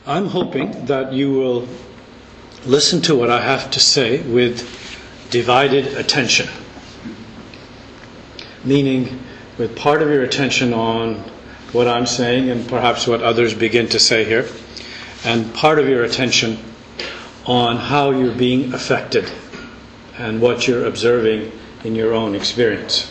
I'm hoping that you will listen to what I have to say with divided attention. Meaning, with part of your attention on what I'm saying and perhaps what others begin to say here, and part of your attention on how you're being affected and what you're observing in your own experience.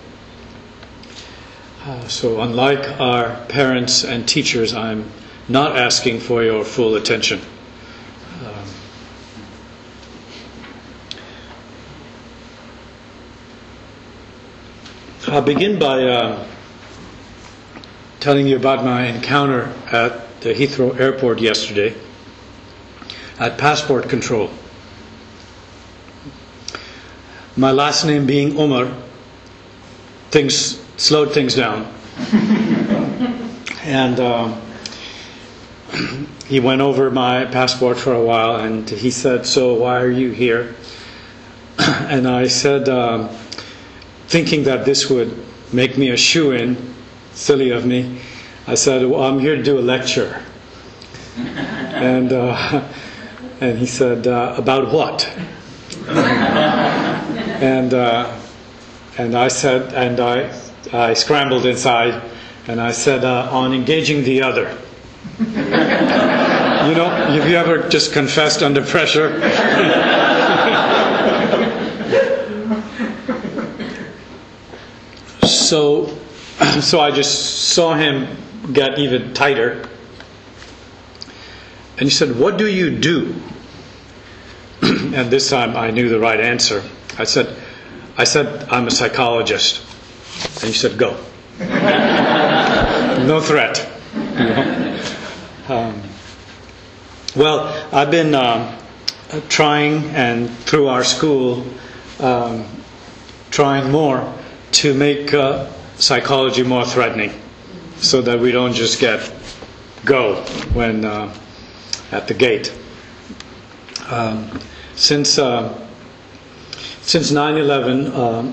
So unlike our parents and teachers, I'm not asking for your full attention. I'll begin by telling you about my encounter at the Heathrow Airport yesterday at passport control. My last name being Umar, things slowed things down. And he went over my passport for a while and he said, "So why are you here?" And I said, thinking that this would make me a shoo-in, silly of me, I said, "Well, I'm here to do a lecture." And he said, "About what?" And I said, and I scrambled inside, and I said, "On engaging the other." You know, have you ever just confessed under pressure? So I just saw him get even tighter. And he said, "What do you do?" And this time I knew the right answer. I said, "I'm a psychologist." And he said, "Go." No threat. Well, I've been trying, and through our school, trying more to make psychology more threatening, so that we don't just get go when at the gate. Since 9/11,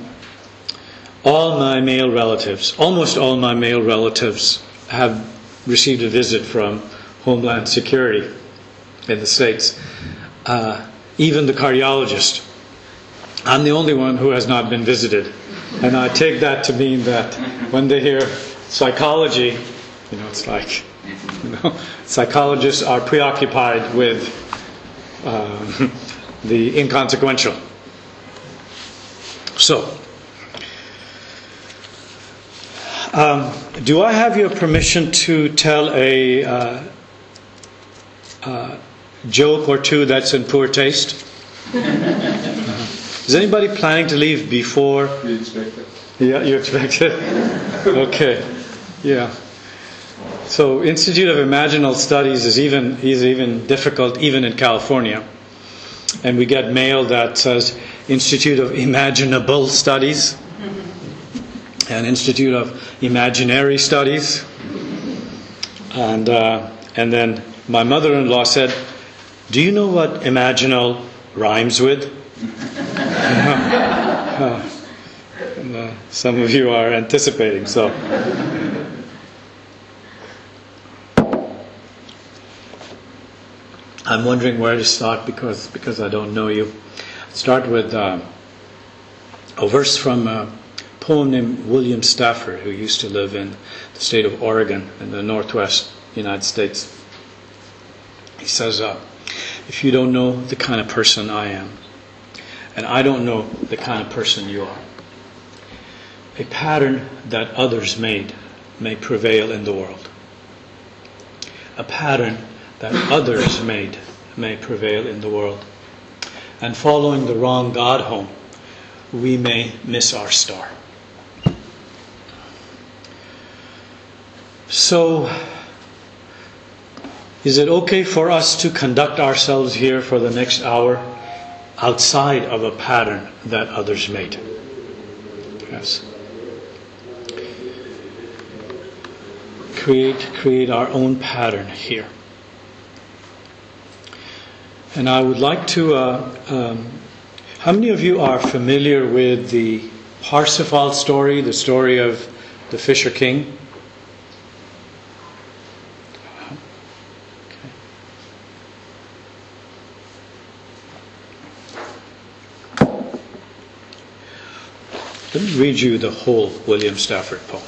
almost all my male relatives have received a visit from Homeland Security in the States. Even the cardiologist. I'm the only one who has not been visited. And I take that to mean that when they hear psychology, it's like, psychologists are preoccupied with the inconsequential. So, do I have your permission to tell a joke or two that's in poor taste? Is anybody planning to leave before? We expect it. Yeah, you expect it? Okay. Yeah. So, Institute of Imaginal Studies is even difficult, even in California. And we get mail that says Institute of Imaginable Studies and Institute of Imaginary Studies. And then my mother-in-law said, "Do you know what imaginal rhymes with?" Some of you are anticipating, so. I'm wondering where to start because I don't know you. Start with a verse from a poem named William Stafford, who used to live in the state of Oregon in the northwest United States. He says, "If you don't know the kind of person I am, and I don't know the kind of person you are, a pattern that others made may prevail in the world. A pattern that others made may prevail in the world. And following the wrong God home, we may miss our star." So, is it okay for us to conduct ourselves here for the next hour outside of a pattern that others made? Yes. Create our own pattern here. And I would like to... how many of you are familiar with the Parsifal story, the story of the Fisher King? Let me read you the whole William Stafford poem.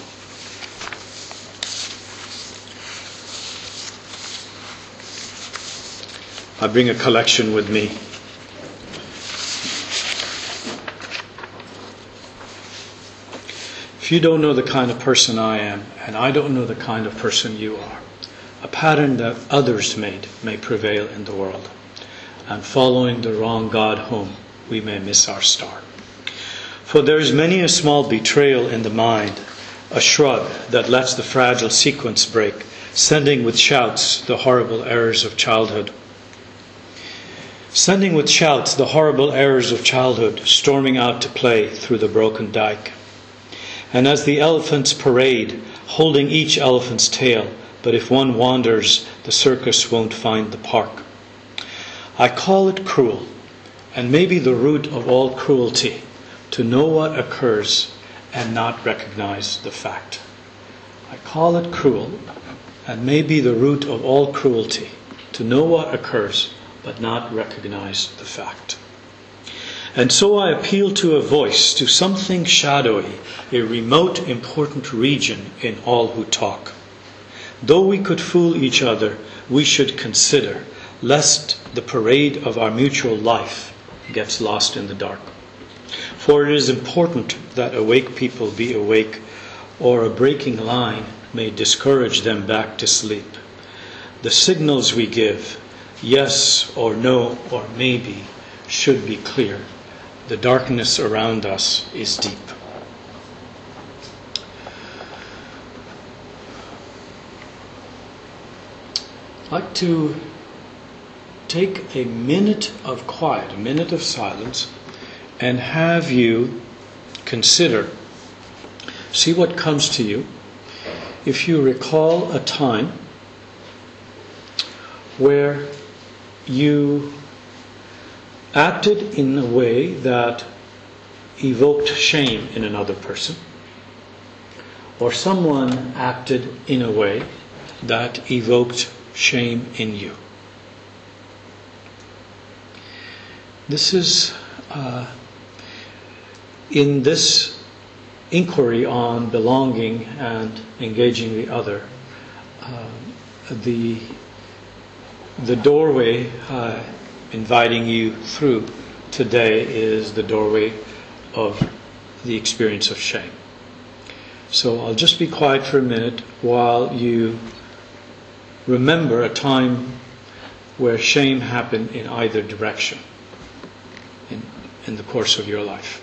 I bring a collection with me. If you don't know the kind of person I am, and I don't know the kind of person you are, a pattern that others made may prevail in the world, and following the wrong God home, we may miss our star. For there is many a small betrayal in the mind, a shrug that lets the fragile sequence break, sending with shouts the horrible errors of childhood. Sending with shouts the horrible errors of childhood, storming out to play through the broken dike. And as the elephants parade, holding each elephant's tail, but if one wanders, the circus won't find the park. I call it cruel, and maybe the root of all cruelty, to know what occurs and not recognize the fact. I call it cruel, and maybe the root of all cruelty, to know what occurs but not recognize the fact. And so I appeal to a voice, to something shadowy, a remote, important region in all who talk. Though we could fool each other, we should consider, lest the parade of our mutual life gets lost in the dark. For it is important that awake people be awake, or a breaking line may discourage them back to sleep. The signals we give, yes or no or maybe, should be clear. The darkness around us is deep. I'd like to take a minute of quiet, a minute of silence, and have you consider, see what comes to you. If you recall a time where you acted in a way that evoked shame in another person, or someone acted in a way that evoked shame in you. This is in this inquiry on belonging and engaging the other, the doorway inviting you through today is the doorway of the experience of shame. So I'll just be quiet for a minute while you remember a time where shame happened in either direction in the course of your life.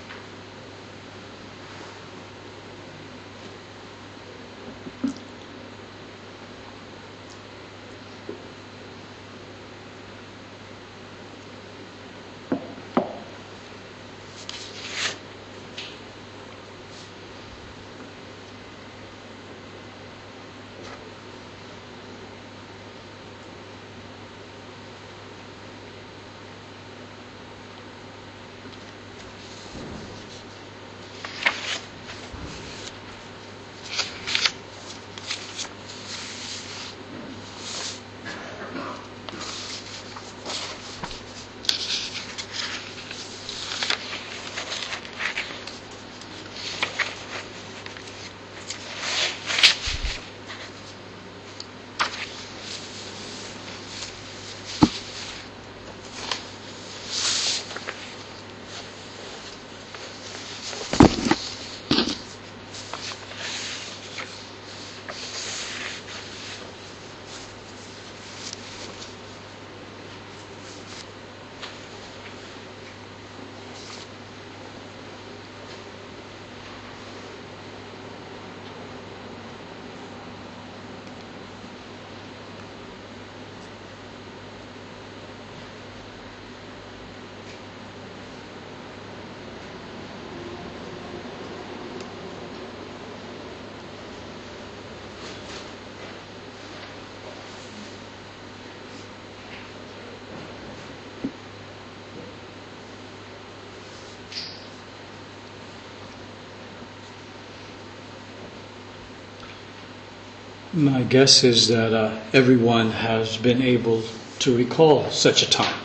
My guess is that everyone has been able to recall such a time.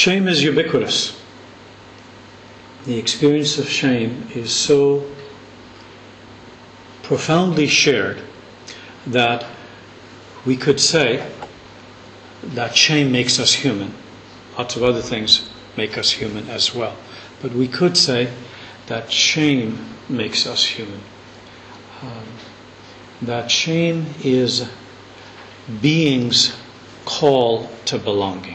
Shame is ubiquitous. The experience of shame is so profoundly shared that we could say that shame makes us human. Lots of other things make us human as well. But we could say that shame makes us human. That shame is being's call to belonging.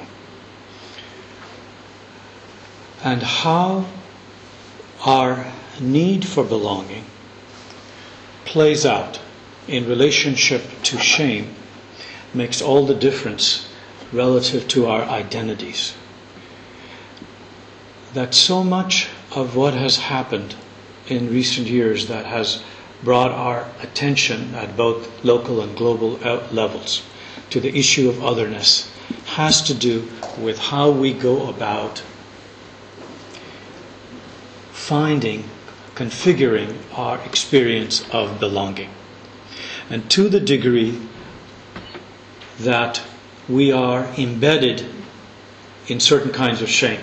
And how our need for belonging plays out in relationship to shame makes all the difference relative to our identities. That so much of what has happened in recent years that has brought our attention at both local and global levels to the issue of otherness has to do with how we go about configuring our experience of belonging. And to the degree that we are embedded in certain kinds of shame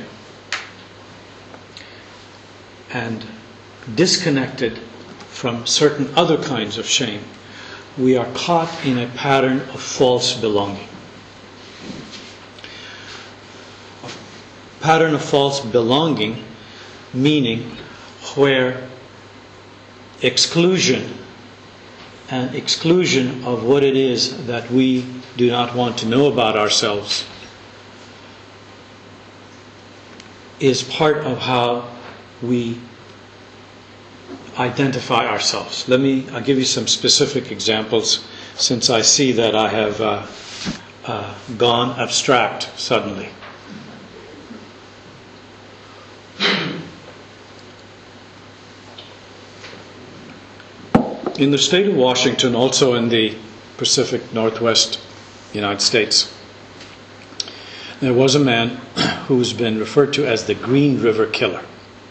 and disconnected from certain other kinds of shame, we are caught in a pattern of false belonging. A pattern of false belonging meaning where exclusion of what it is that we do not want to know about ourselves is part of how we identify ourselves. I'll give you some specific examples since I see that I have gone abstract suddenly. In the state of Washington, also in the Pacific Northwest United States, there was a man who's been referred to as the Green River Killer.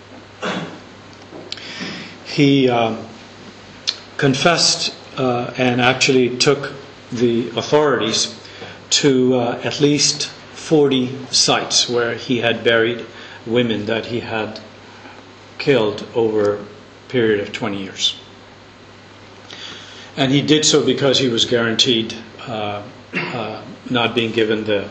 He confessed and actually took the authorities to at least 40 sites where he had buried women that he had killed over a period of 20 years. And he did so because he was guaranteed not being given the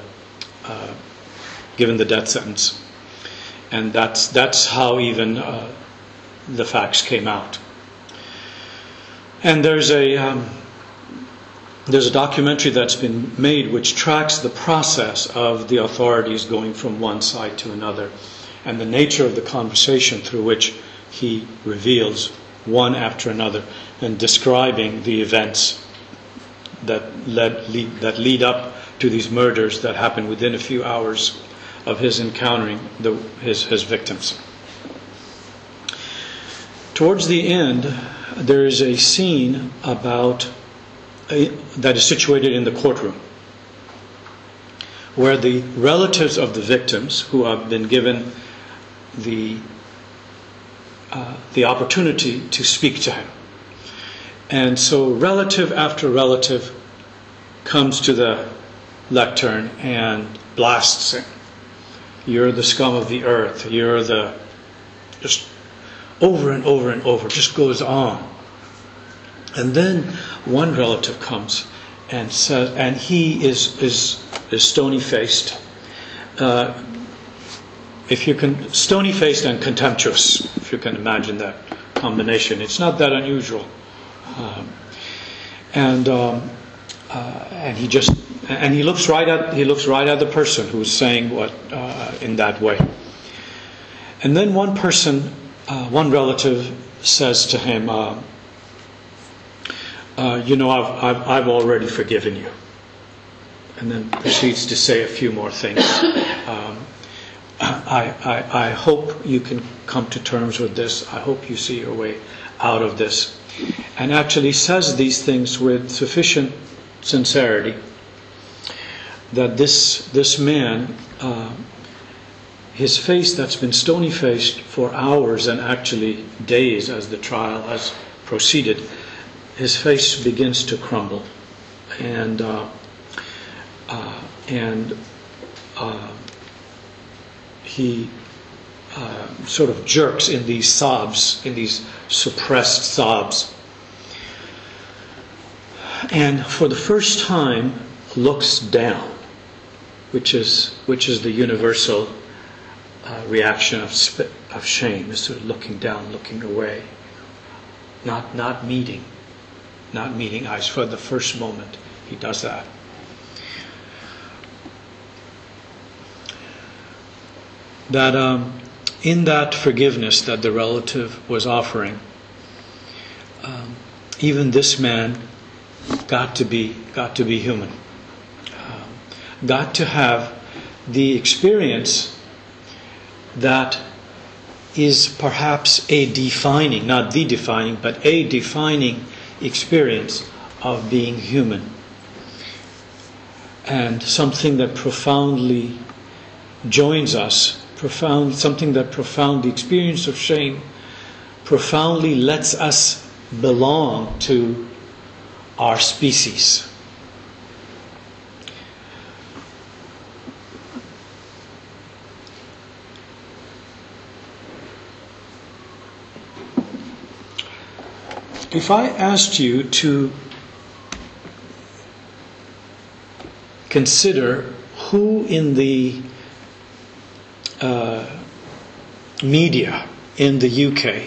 death sentence, and that's how even the facts came out. And there's a documentary that's been made which tracks the process of the authorities going from one side to another, and the nature of the conversation through which he reveals one after another, and describing the events that lead up to these murders that happened within a few hours of his encountering his victims. Towards the end, there is a scene that is situated in the courtroom, where the relatives of the victims, who have been given the opportunity to speak to him. And so relative after relative comes to the lectern and blasts him. You're the scum of the earth. You're the... just over and over and over, just goes on. And then one relative comes and says, and he is stony-faced. If you can, stony-faced and contemptuous, if you can imagine that combination. It's not that unusual. And he looks right at the person who's saying what in that way. And then one relative says to him, I've already forgiven you. And then proceeds to say a few more things. I hope you can come to terms with this. I hope you see your way out of this. And actually says these things with sufficient sincerity that this man, his face that's been stony-faced for hours and actually days as the trial has proceeded, his face begins to crumble. he sort of jerks in these sobs, in these suppressed sobs. And for the first time looks down, which is the universal reaction of shame, is sort of looking down, looking away, not meeting eyes. For the first moment, he does that. That in that forgiveness that the relative was offering, even this man got to be human, got to have the experience that is perhaps a defining, not the defining, but a defining experience of being human, and something that profoundly joins us, something that the experience of shame profoundly lets us belong to our species. If I asked you to consider who in the media in the UK,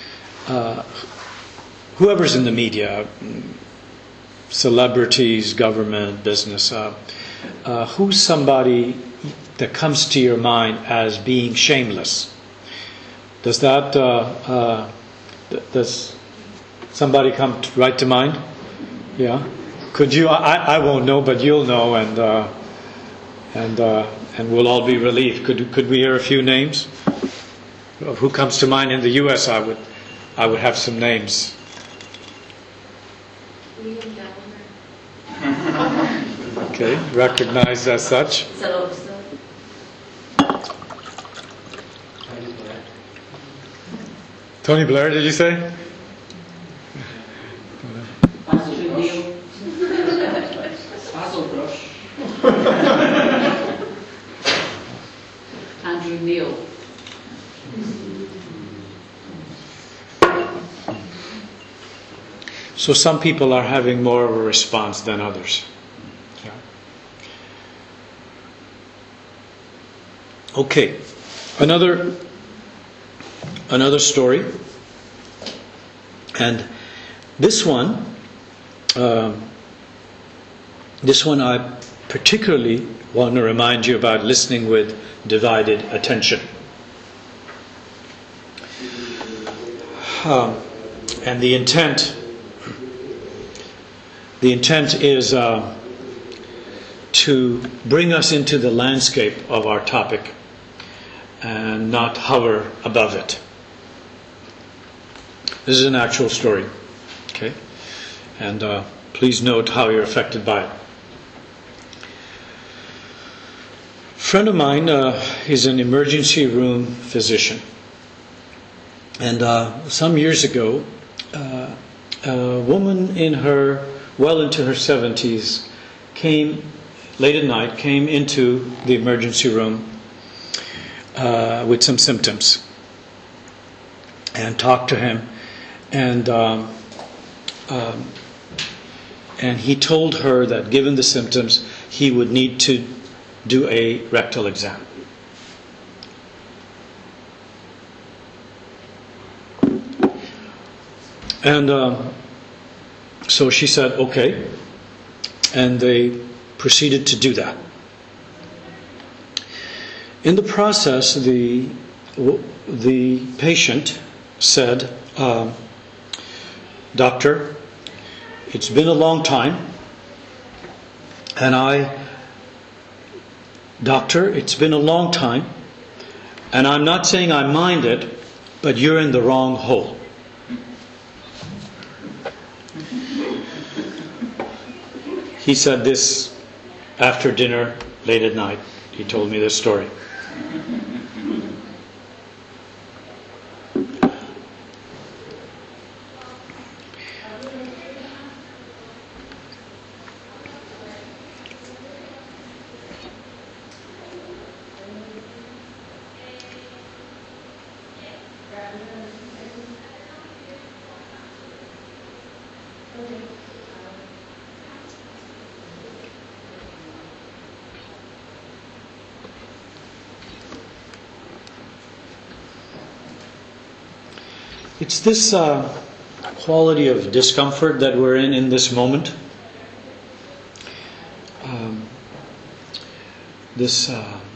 whoever's in the media, celebrities, government, business, who's somebody that comes to your mind as being shameless? Does somebody come right to mind? Yeah. Could you? I won't know, but you'll know, and we'll all be relieved. Could we hear a few names of who comes to mind in the U.S.? I would have some names. William Gallagher. Okay, recognized as such. Tony Blair, did you say? Andrew Neil. So some people are having more of a response than others. Yeah. Okay, another story, and this one I particularly want to remind you about listening with divided attention. And the intent is to bring us into the landscape of our topic and not hover above it. This is an actual story, okay? And please note how you're affected by it. A friend of mine is an emergency room physician. And some years ago, a woman well into her 70s late at night, came into the emergency room with some symptoms and talked to him. And he told her that given the symptoms, he would need to do a rectal exam. And so she said, okay. And they proceeded to do that. In the process, the patient said, Doctor, it's been a long time, and I'm not saying I mind it, but you're in the wrong hole. He said this after dinner, late at night. He told me this story. It's this quality of discomfort that we're in this moment. This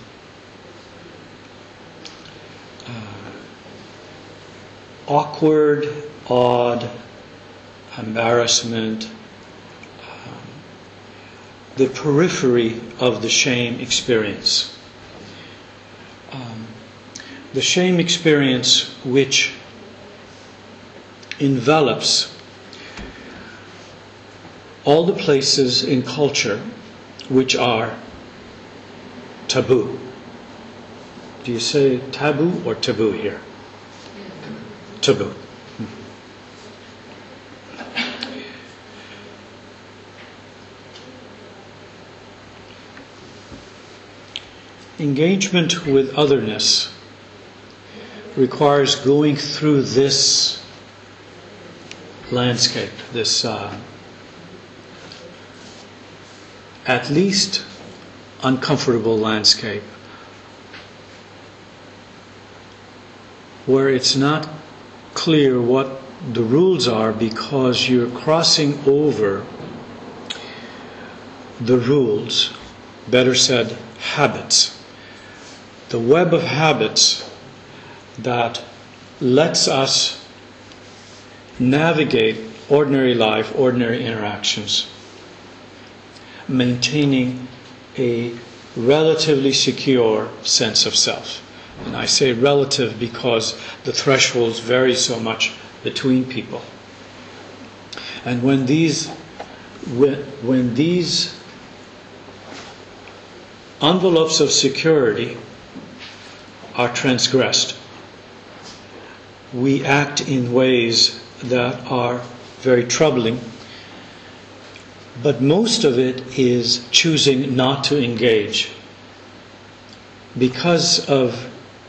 awkward, odd embarrassment, the periphery of the shame experience. The shame experience which envelops all the places in culture which are taboo. Do you say taboo or taboo here? Taboo. Engagement with otherness requires going through this landscape, this at least uncomfortable landscape, where it's not clear what the rules are because you're crossing over the rules, better said, habits. The web of habits that lets us navigate ordinary life, ordinary interactions, maintaining a relatively secure sense of self. And I say relative because the thresholds vary so much between people. And when these envelopes of security are transgressed, we act in ways that are very troubling, but most of it is choosing not to engage because of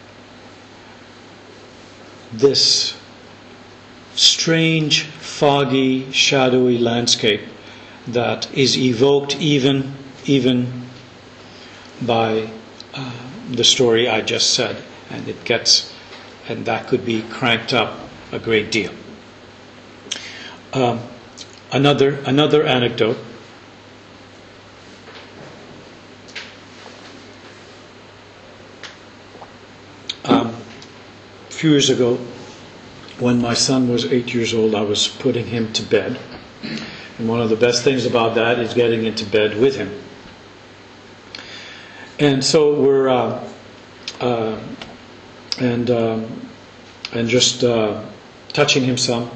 this strange, foggy, shadowy landscape that is evoked even by the story I just said, and that could be cranked up a great deal. Another anecdote. A few years ago, when my son was 8 years old, I was putting him to bed. And one of the best things about that is getting into bed with him. And so we're just touching him some.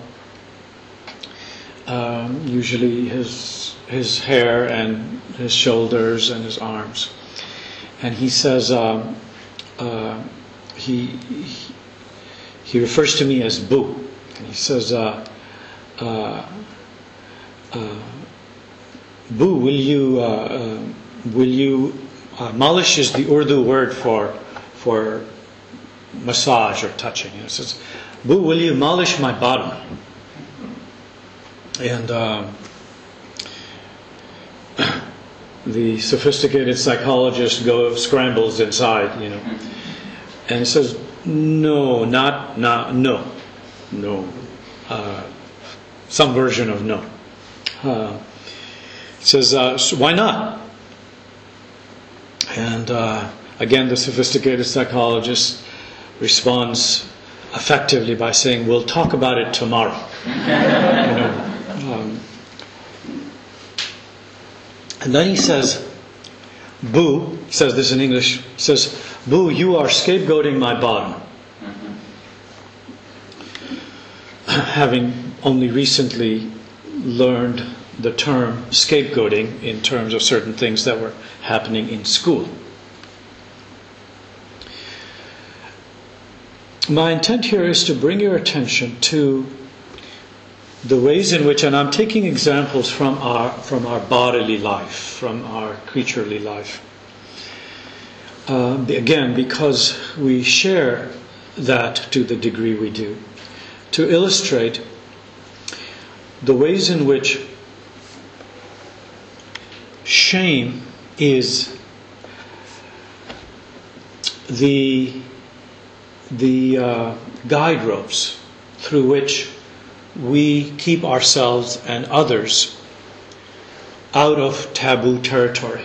Usually his hair and his shoulders and his arms. And he says, he refers to me as Boo. And he says, Boo, will you malish is the Urdu word for massage or touching. He says, Boo, will you malish my bottom? And the sophisticated psychologist scrambles inside, and says, no. Some version of no. Says, why not? And again, the sophisticated psychologist responds effectively by saying, we'll talk about it tomorrow. And then he says, Boo, he says this in English, he says, Boo, you are scapegoating my bottom. Having only recently learned the term scapegoating in terms of certain things that were happening in school. My intent here is to bring your attention to the ways in which, and I'm taking examples from our bodily life, from our creaturely life. Again, because we share that to the degree we do, to illustrate the ways in which shame is the guide ropes through which we keep ourselves and others out of taboo territory.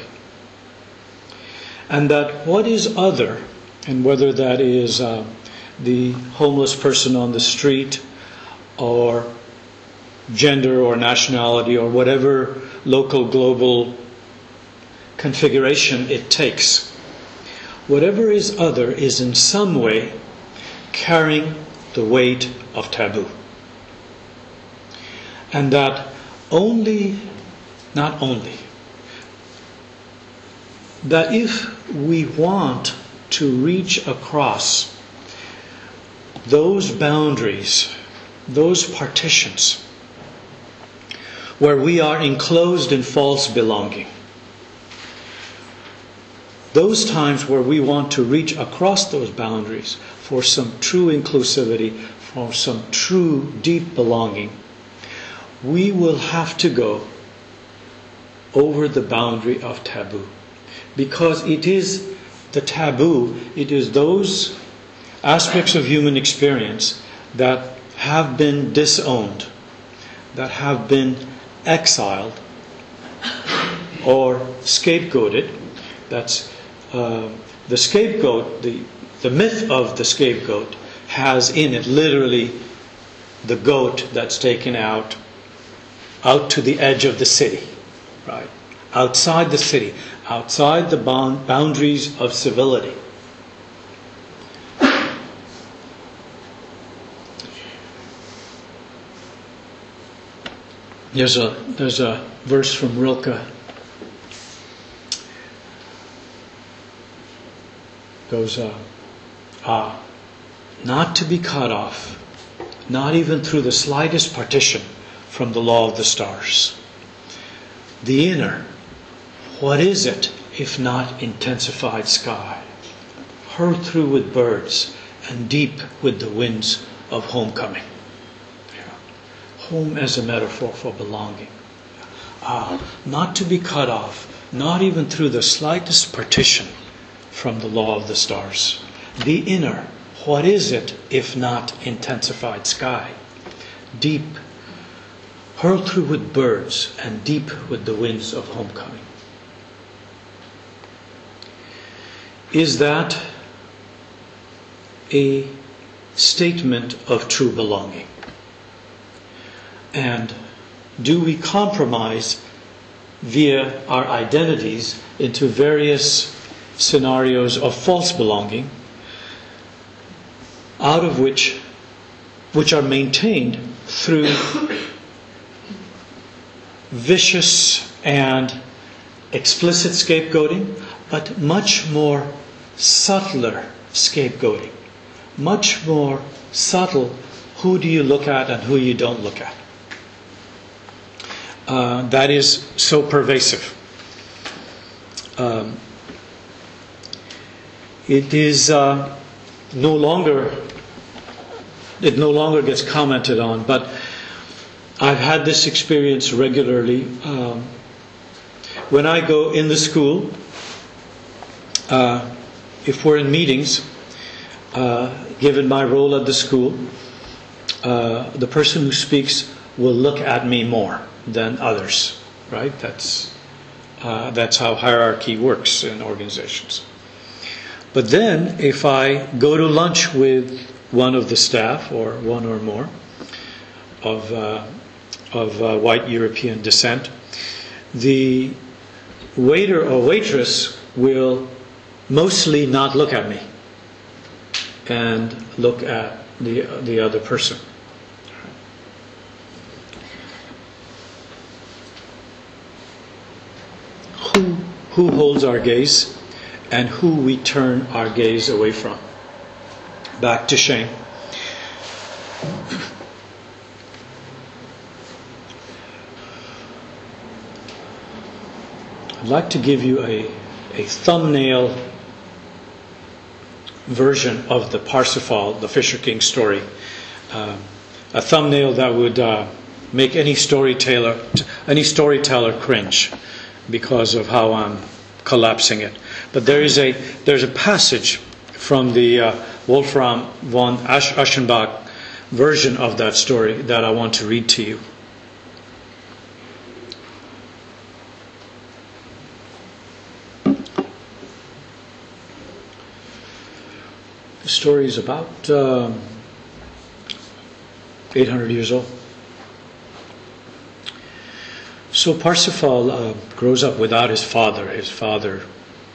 And that what is other, and whether that is the homeless person on the street, or gender or nationality, or whatever local, global configuration it takes, whatever is other is in some way carrying the weight of taboo. And that not only, that if we want to reach across those boundaries, those partitions, where we are enclosed in false belonging, those times where we want to reach across those boundaries for some true inclusivity, for some true deep belonging, we will have to go over the boundary of taboo. Because it is the taboo, it is those aspects of human experience that have been disowned, that have been exiled or scapegoated. That's the scapegoat, the myth of the scapegoat has in it literally the goat that's taken out to the edge of the city, right? Outside the city, outside the boundaries of civility. There's a verse from Rilke. Goes, not to be cut off, not even through the slightest partition from the law of the stars. The inner, what is it if not intensified sky, hurled through with birds and deep with the winds of homecoming? Home as a metaphor for belonging. Not to be cut off, not even through the slightest partition from the law of the stars. The inner, what is it if not intensified sky? Deep, hurled through with birds and deep with the winds of homecoming. Is that a statement of true belonging? And do we compromise via our identities into various scenarios of false belonging, out of which are maintained through vicious and explicit scapegoating, but much more subtler scapegoating, much more subtle who do you look at and who you don't look at. That is so pervasive. It no longer gets commented on, but I've had this experience regularly. When I go in the school, if we're in meetings, given my role at the school, the person who speaks will look at me more than others, right? That's how hierarchy works in organizations. But then, if I go to lunch with one of the staff, or one or more, of white European descent, the waiter or waitress will mostly not look at me and look at the other person. Who holds our gaze and who we turn our gaze away from? Back to shame. I'd like to give you a thumbnail version of the Parsifal, the Fisher King story. A thumbnail that would make any storyteller cringe because of how I'm collapsing it. But there's a passage from the Wolfram von Aschenbach version of that story that I want to read to you. The story is about 800 years old. So Parsifal grows up without his father. His father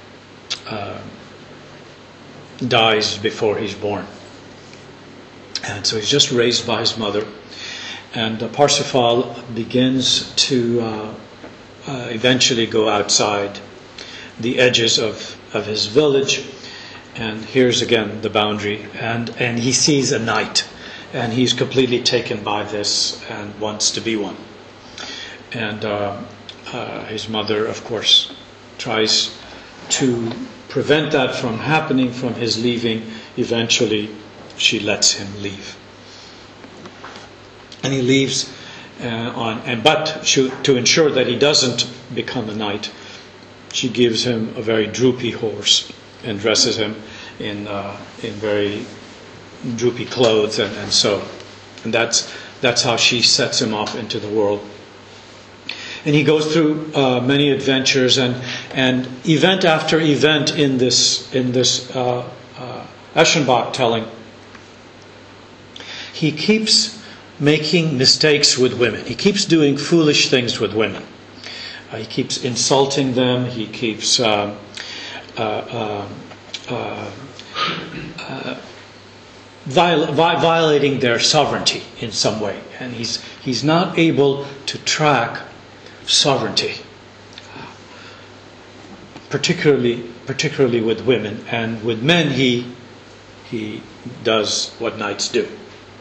dies before he's born. And so he's just raised by his mother. And Parsifal begins to eventually go outside the edges of his village. And here's again the boundary. And he sees a knight. And he's completely taken by this and wants to be one. And his mother, of course, tries to prevent that from happening, from his leaving. Eventually, she lets him leave. And he leaves but to ensure that he doesn't become a knight, she gives him a very droopy horse and dresses him in very droopy clothes, and so that's how she sets him off into the world. And he goes through many adventures, and event after event in this Eschenbach telling, he keeps making mistakes with women. He keeps doing foolish things with women. He keeps insulting them. He keeps violating their sovereignty in some way, and he's not able to track sovereignty, particularly with women. And with men, he does what knights do.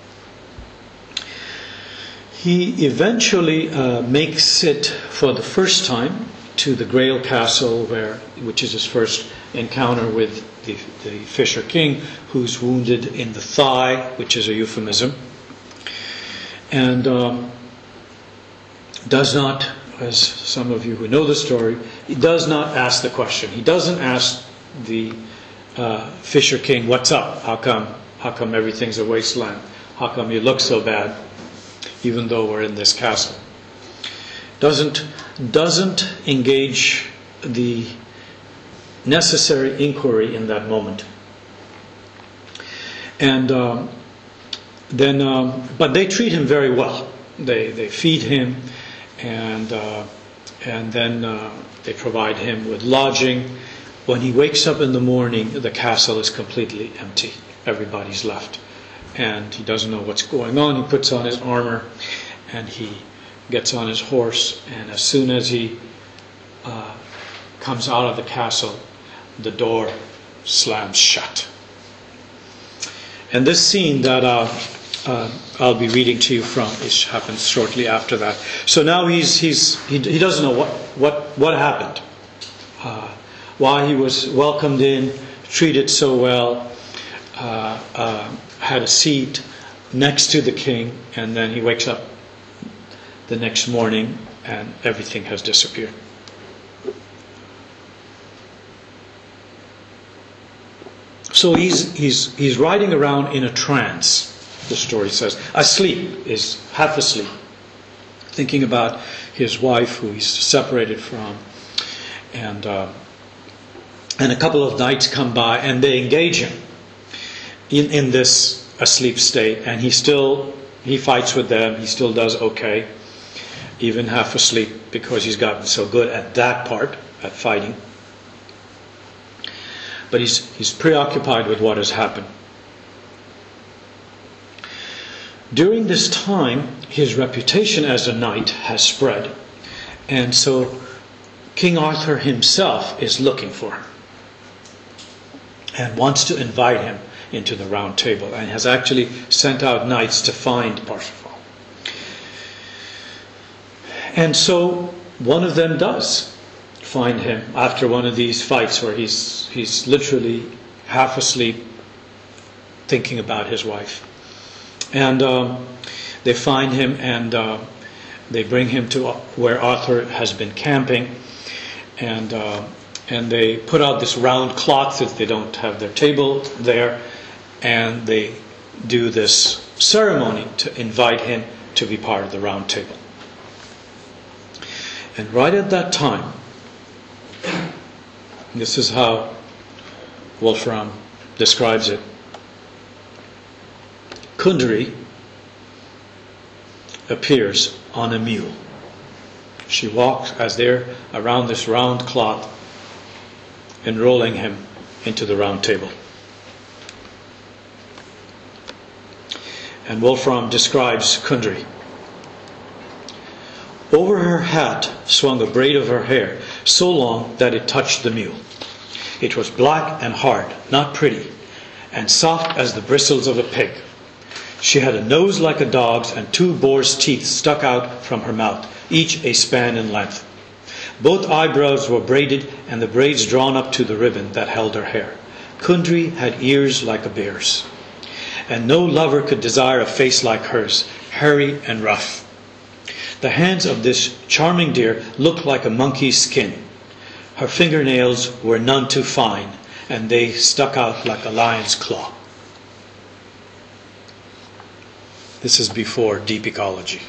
He eventually makes it for the first time to the Grail Castle, which is his first encounter with the Fisher King, who's wounded in the thigh, which is a euphemism, and does not, as some of you who know the story, he does not ask the question. He doesn't ask the Fisher King, "What's up? How come everything's a wasteland? How come you look so bad, even though we're in this castle?" Doesn't engage the necessary inquiry in that moment. And but they treat him very well. They feed him, and then they provide him with lodging. When he wakes up in the morning, the castle is completely empty. Everybody's left, and he doesn't know what's going on. He puts on his armor, and he gets on his horse, and as soon as he comes out of the castle, the door slams shut. And this scene that I'll be reading to you from happens shortly after that. So now he doesn't know what happened, why he was welcomed in, treated so well, had a seat next to the king, and then he wakes up the next morning and everything has disappeared. So he's riding around in a trance, the story says. Asleep, is half asleep, thinking about his wife who he's separated from. And a couple of knights come by and they engage him in this asleep state. And he fights with them. He still does okay, even half asleep, because he's gotten so good at that part, at fighting. But he's preoccupied with what has happened. During this time, his reputation as a knight has spread. And so King Arthur himself is looking for him and wants to invite him into the Round Table, and has actually sent out knights to find Parsifal. And so one of them does find him after one of these fights where he's literally half asleep thinking about his wife. And they find him, and they bring him to where Arthur has been camping, and they put out this round cloth, since they don't have their table there, and they do this ceremony to invite him to be part of the round table. And right at that time, this is how Wolfram describes it. Kundry appears on a mule. She walks as they're around this round cloth, enrolling him into the round table. And Wolfram describes Kundry. Over her hat swung a braid of her hair, so long that it touched the mule. It was black and hard, not pretty, and soft as the bristles of a pig. She had a nose like a dog's, and 2 boar's teeth stuck out from her mouth, each a span in length. Both eyebrows were braided, and the braids drawn up to the ribbon that held her hair. Kundry had ears like a bear's, and no lover could desire a face like hers, hairy and rough. The hands of this charming deer looked like a monkey's skin. Her fingernails were none too fine, and they stuck out like a lion's claw. This is before deep ecology.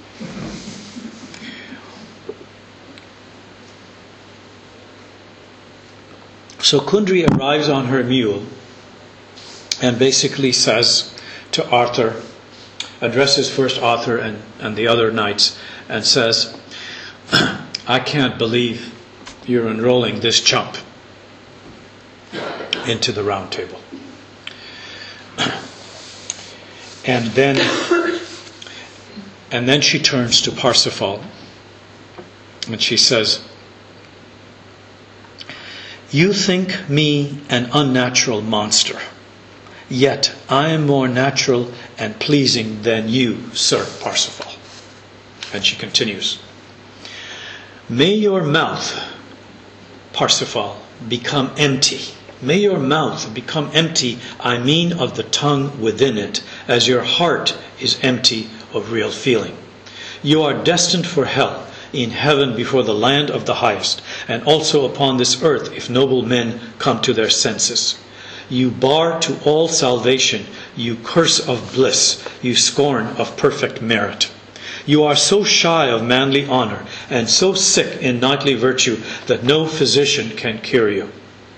So Kundry arrives on her mule and basically says to Arthur, addresses first Arthur and the other knights, and says, I can't believe you're enrolling this chump into the round table. And then she turns to Parsifal and she says, you think me an unnatural monster, yet I am more natural and pleasing than you, Sir Parsifal. And she continues, may your mouth, Parsifal, become empty. May your mouth become empty, I mean of the tongue within it, as your heart is empty of real feeling. You are destined for hell, in heaven before the land of the highest, and also upon this earth if noble men come to their senses. You bar to all salvation, you curse of bliss, you scorn of perfect merit. You are so shy of manly honour, and so sick in knightly virtue, that no physician can cure you.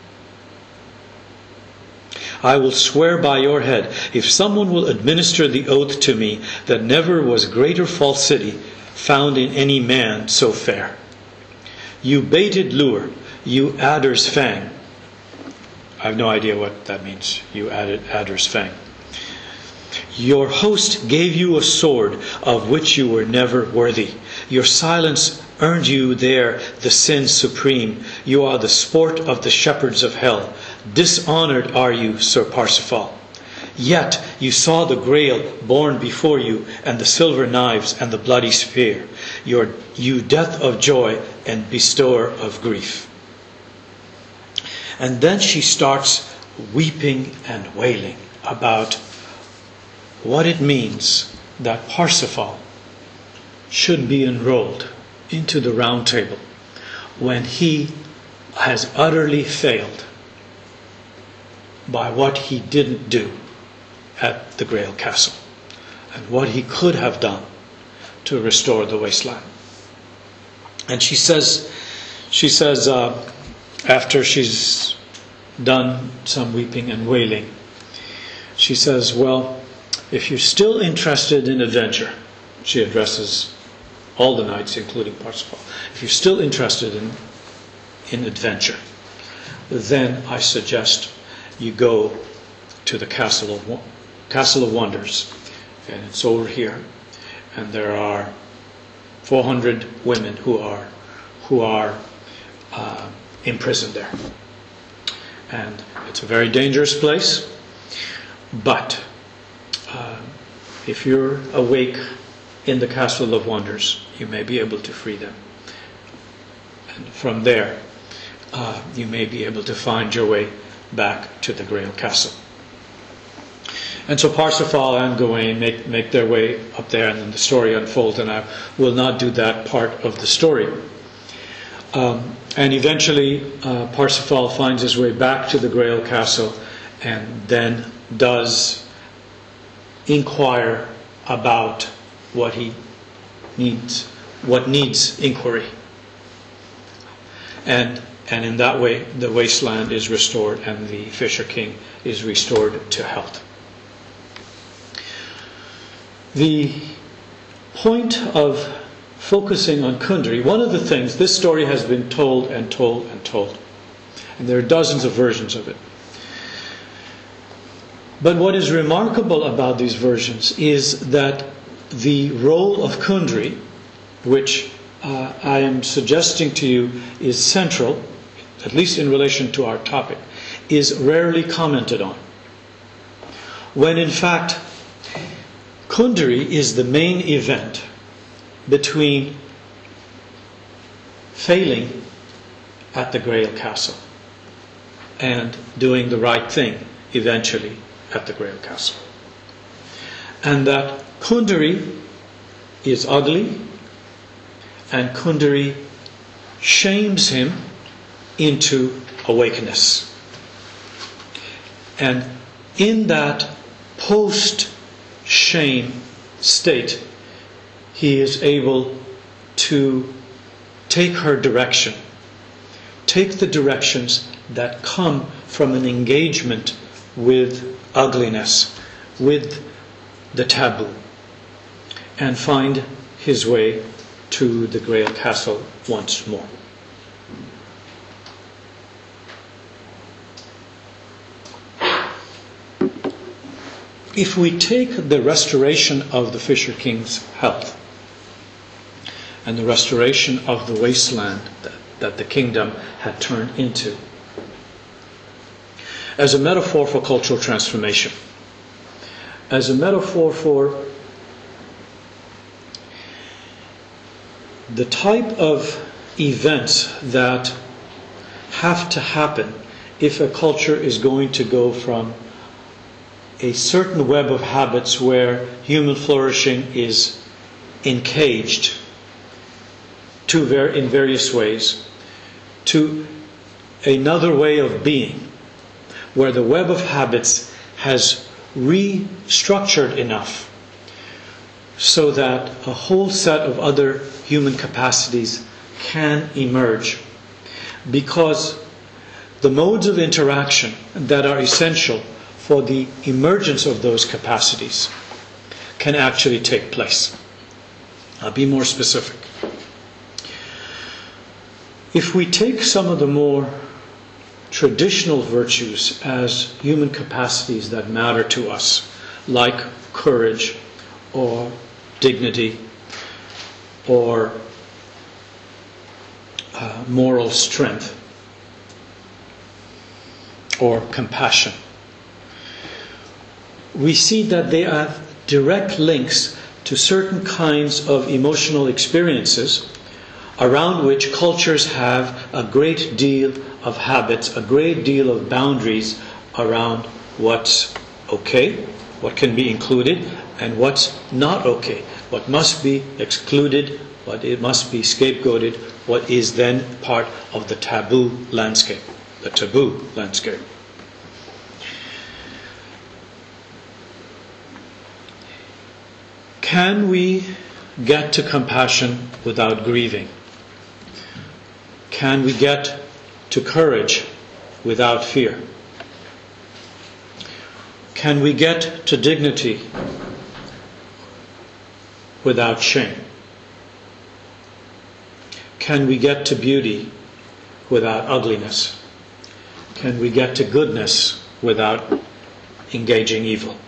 I will swear by your head, if someone will administer the oath to me, that never was greater falsity found in any man so fair. You baited lure, you adder's fang. I have no idea what that means. You adder's fang. Your host gave you a sword of which you were never worthy. Your silence earned you there the sin supreme. You are the sport of the shepherds of hell. Dishonoured are you, Sir Parsifal. Yet you saw the Grail borne before you, and the silver knives and the bloody spear. You death of joy and bestower of grief. And then she starts weeping and wailing about what it means that Parsifal should be enrolled into the round table when he has utterly failed by what he didn't do at the Grail Castle, and what he could have done to restore the wasteland. And she says, after she's done some weeping and wailing, she says, well, if you're still interested in adventure, she addresses all the knights, including Parsifal, if you're still interested in adventure, then I suggest you go to the Castle of Wonders, and it's over here, and there are 400 women who are imprisoned there, and it's a very dangerous place. But if you're awake in the Castle of Wonders, you may be able to free them, and from there you may be able to find your way back to the Grail Castle. And so Parsifal and Gawain make their way up there, and then the story unfolds, and I will not do that part of the story. And eventually Parsifal finds his way back to the Grail Castle, and then does inquire about what he needs, what needs inquiry. And in that way, the wasteland is restored and the Fisher King is restored to health. The point of focusing on Kundari, one of the things, this story has been told and told and told. And there are dozens of versions of it. But what is remarkable about these versions is that the role of Kundari, which I am suggesting to you is central, at least in relation to our topic, is rarely commented on. When in fact, Kundari is the main event between failing at the Grail Castle and doing the right thing eventually at the Grail Castle. And that Kundari is ugly, and Kundari shames him into awakeness. And in that post-shame state, he is able to take her direction, take the directions that come from an engagement with ugliness, with the taboo, and find his way to the Grail Castle once more. If we take the restoration of the Fisher King's health and the restoration of the wasteland that the kingdom had turned into as a metaphor for cultural transformation, as a metaphor for the type of events that have to happen if a culture is going to go from a certain web of habits where human flourishing is encaged in various ways to another way of being where the web of habits has restructured enough so that a whole set of other human capacities can emerge, because the modes of interaction that are essential for the emergence of those capacities can actually take place. I'll be more specific. If we take some of the more traditional virtues as human capacities that matter to us, like courage or dignity or moral strength or compassion, we see that they have direct links to certain kinds of emotional experiences around which cultures have a great deal of habits, a great deal of boundaries around what's okay, what can be included, and what's not okay, what must be excluded, what it must be scapegoated, what is then part of the taboo landscape. The taboo landscape. Can we get to compassion without grieving? Can we get to courage without fear? Can we get to dignity without shame? Can we get to beauty without ugliness? Can we get to goodness without engaging evil?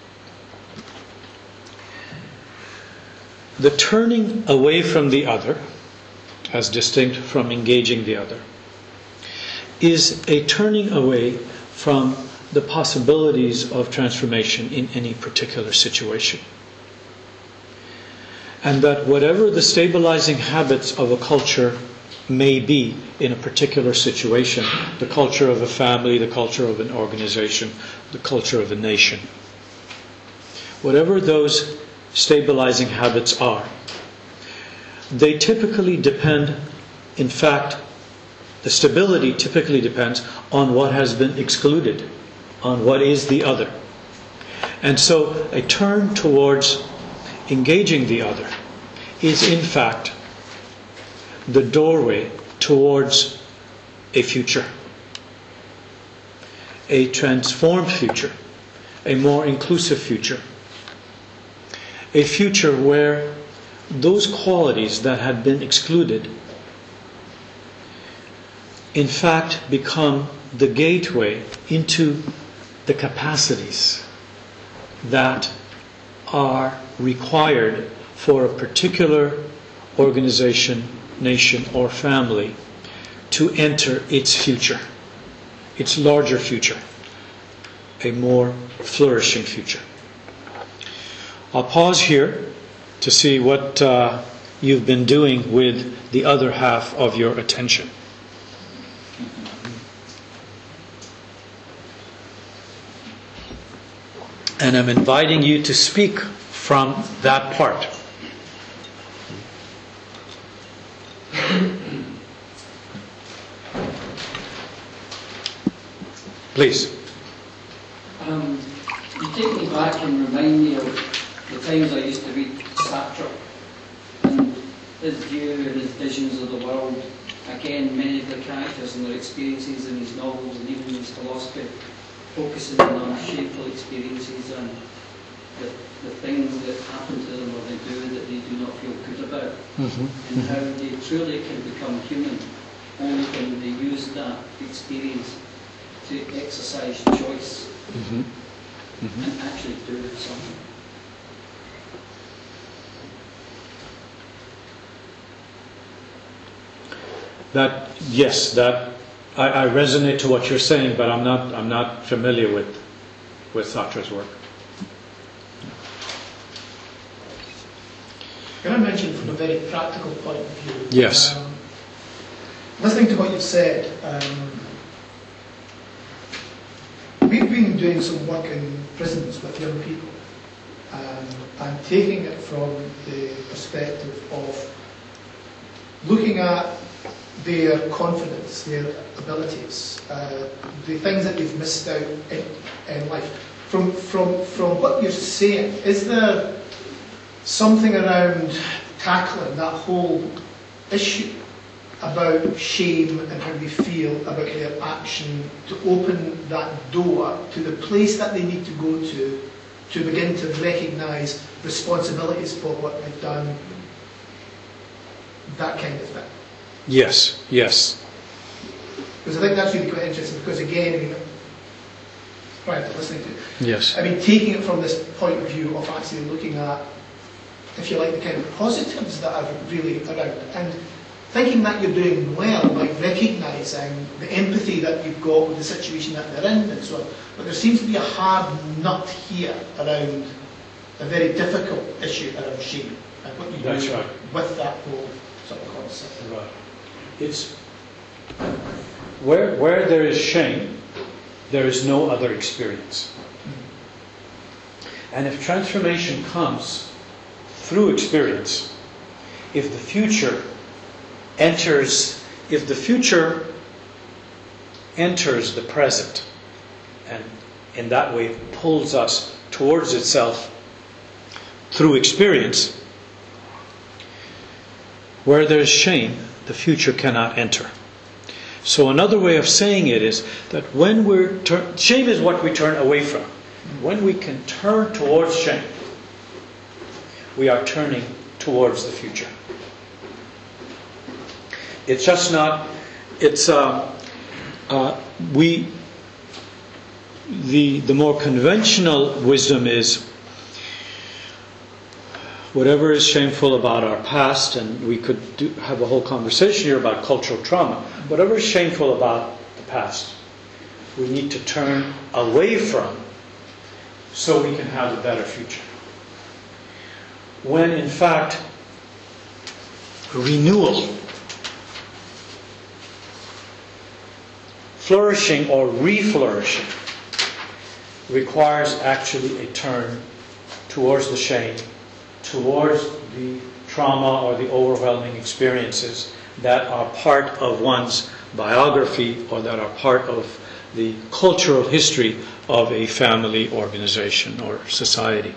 The turning away from the other, as distinct from engaging the other, is a turning away from the possibilities of transformation in any particular situation. And that whatever the stabilizing habits of a culture may be in a particular situation, the culture of a family, the culture of an organization, the culture of a nation, whatever those stabilizing habits are, they typically depend, in fact, the stability typically depends on what has been excluded, on what is the other. And so a turn towards engaging the other is in fact the doorway towards a future, a transformed future, a more inclusive future, a future where those qualities that had been excluded in fact become the gateway into the capacities that are required for a particular organization, nation, or family to enter its future, its larger future, a more flourishing future. I'll pause here to see what you've been doing with the other half of your attention. And I'm inviting you to speak from that part. Please. You take me back and remind me of the times I used to read Sartre and his view and his visions of the world. Again, many of the characters and their experiences in his novels and even in his philosophy focusing on shameful experiences and the things that happen to them or they do that they do not feel good about, and how they truly can become human only when they use that experience to exercise choice and actually do something. That I resonate to what you're saying, but I'm not familiar with Sartre's work. Can I mention from a very practical point of view? Yes. Listening to what you've said, we've been doing some work in prisons with young people, and taking it from the perspective of looking at their confidence, their abilities, the things that they've missed out in life. From what you're saying, is there something around tackling that whole issue about shame and how they feel about their action to open that door to the place that they need to go to begin to recognise responsibilities for what they've done, that kind of thing? Yes. Because I think that's really quite interesting, because again, prior to listening to it, Yes. I mean, taking it from this point of view of actually looking at, if you like, the kind of positives that are really around, and thinking that you're doing well by recognising the empathy that you've got with the situation that they're in and so on. But there seems to be a hard nut here around a very difficult issue around shame and what you do with that whole sort of concept. Right. It's where there is shame, there is no other experience. And if transformation comes through experience, if the future enters the present, and in that way pulls us towards itself through experience, where there is shame, the future cannot enter. So another way of saying it is that when shame is what we turn away from. When we can turn towards shame, we are turning towards the future. It's just not. It's the more conventional wisdom is whatever is shameful about our past, and we could have a whole conversation here about cultural trauma. Whatever is shameful about the past, we need to turn away from, so we can have a better future. When in fact, renewal, flourishing or re-flourishing, requires actually a turn towards the shame, towards the trauma or the overwhelming experiences that are part of one's biography or that are part of the cultural history of a family, organization, or society.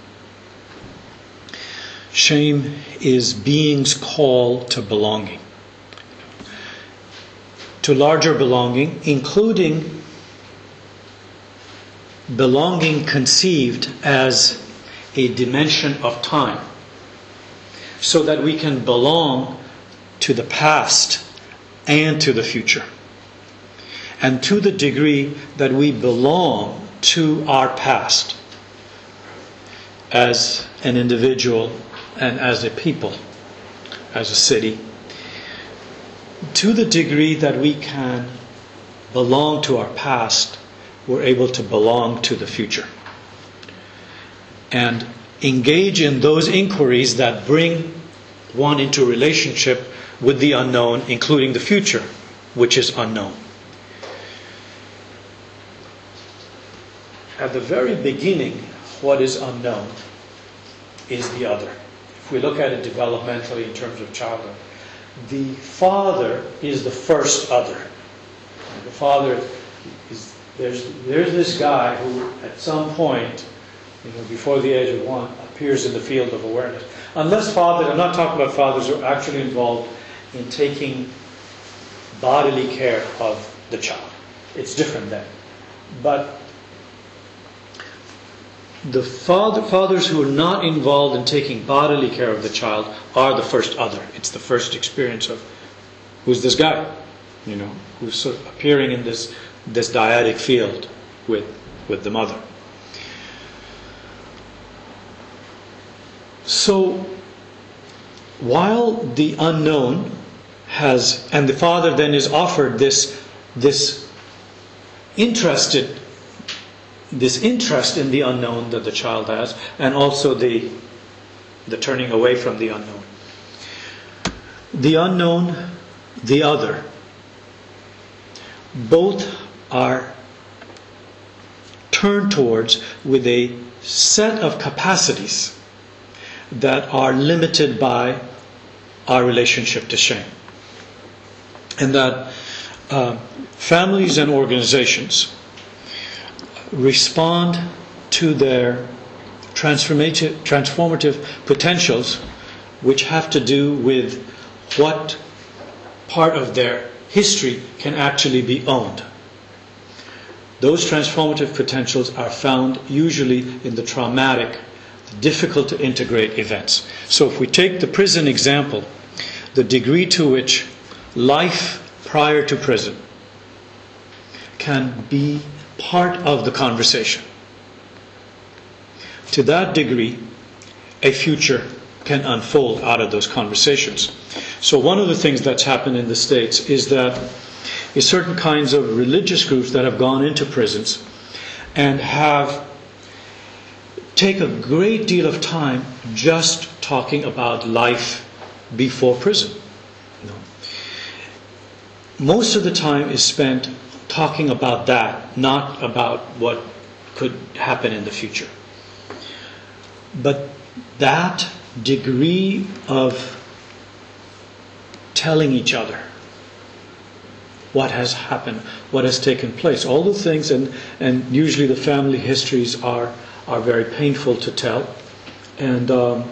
Shame is being's call to belonging, to larger belonging, including belonging conceived as a dimension of time, so that we can belong to the past and to the future. And to the degree that we belong to our past as an individual and as a people, as a city, to the degree that we can belong to our past, we're able to belong to the future. And engage in those inquiries that bring one into relationship with the unknown, including the future, which is unknown. At the very beginning, what is unknown is the other. If we look at it developmentally in terms of childhood, the father is the first other. The father is, there's this guy who at some point, before the age of 1, appears in the field of awareness. Unless father, I'm not talking about fathers who are actually involved in taking bodily care of the child. It's different then. But the fathers who are not involved in taking bodily care of the child are the first other. It's the first experience of who's this guy, who's sort of appearing in this dyadic field with the mother. So, while the unknown has, and the father then is offered this interest in the unknown that the child has, and also the turning away from the unknown. The unknown, the other, both are turned towards with a set of capacities that are limited by our relationship to shame. And that families and organizations respond to their transformative potentials, which have to do with what part of their history can actually be owned. Those transformative potentials are found usually in the traumatic, difficult to integrate events. So if we take the prison example, the degree to which life prior to prison can be part of the conversation, to that degree, a future can unfold out of those conversations. So one of the things that's happened in the States is that certain kinds of religious groups that have gone into prisons and have take a great deal of time just talking about life before prison. Most of the time is spent talking about that, not about what could happen in the future. But that degree of telling each other what has happened, what has taken place, all the things, and usually the family histories are very painful to tell, and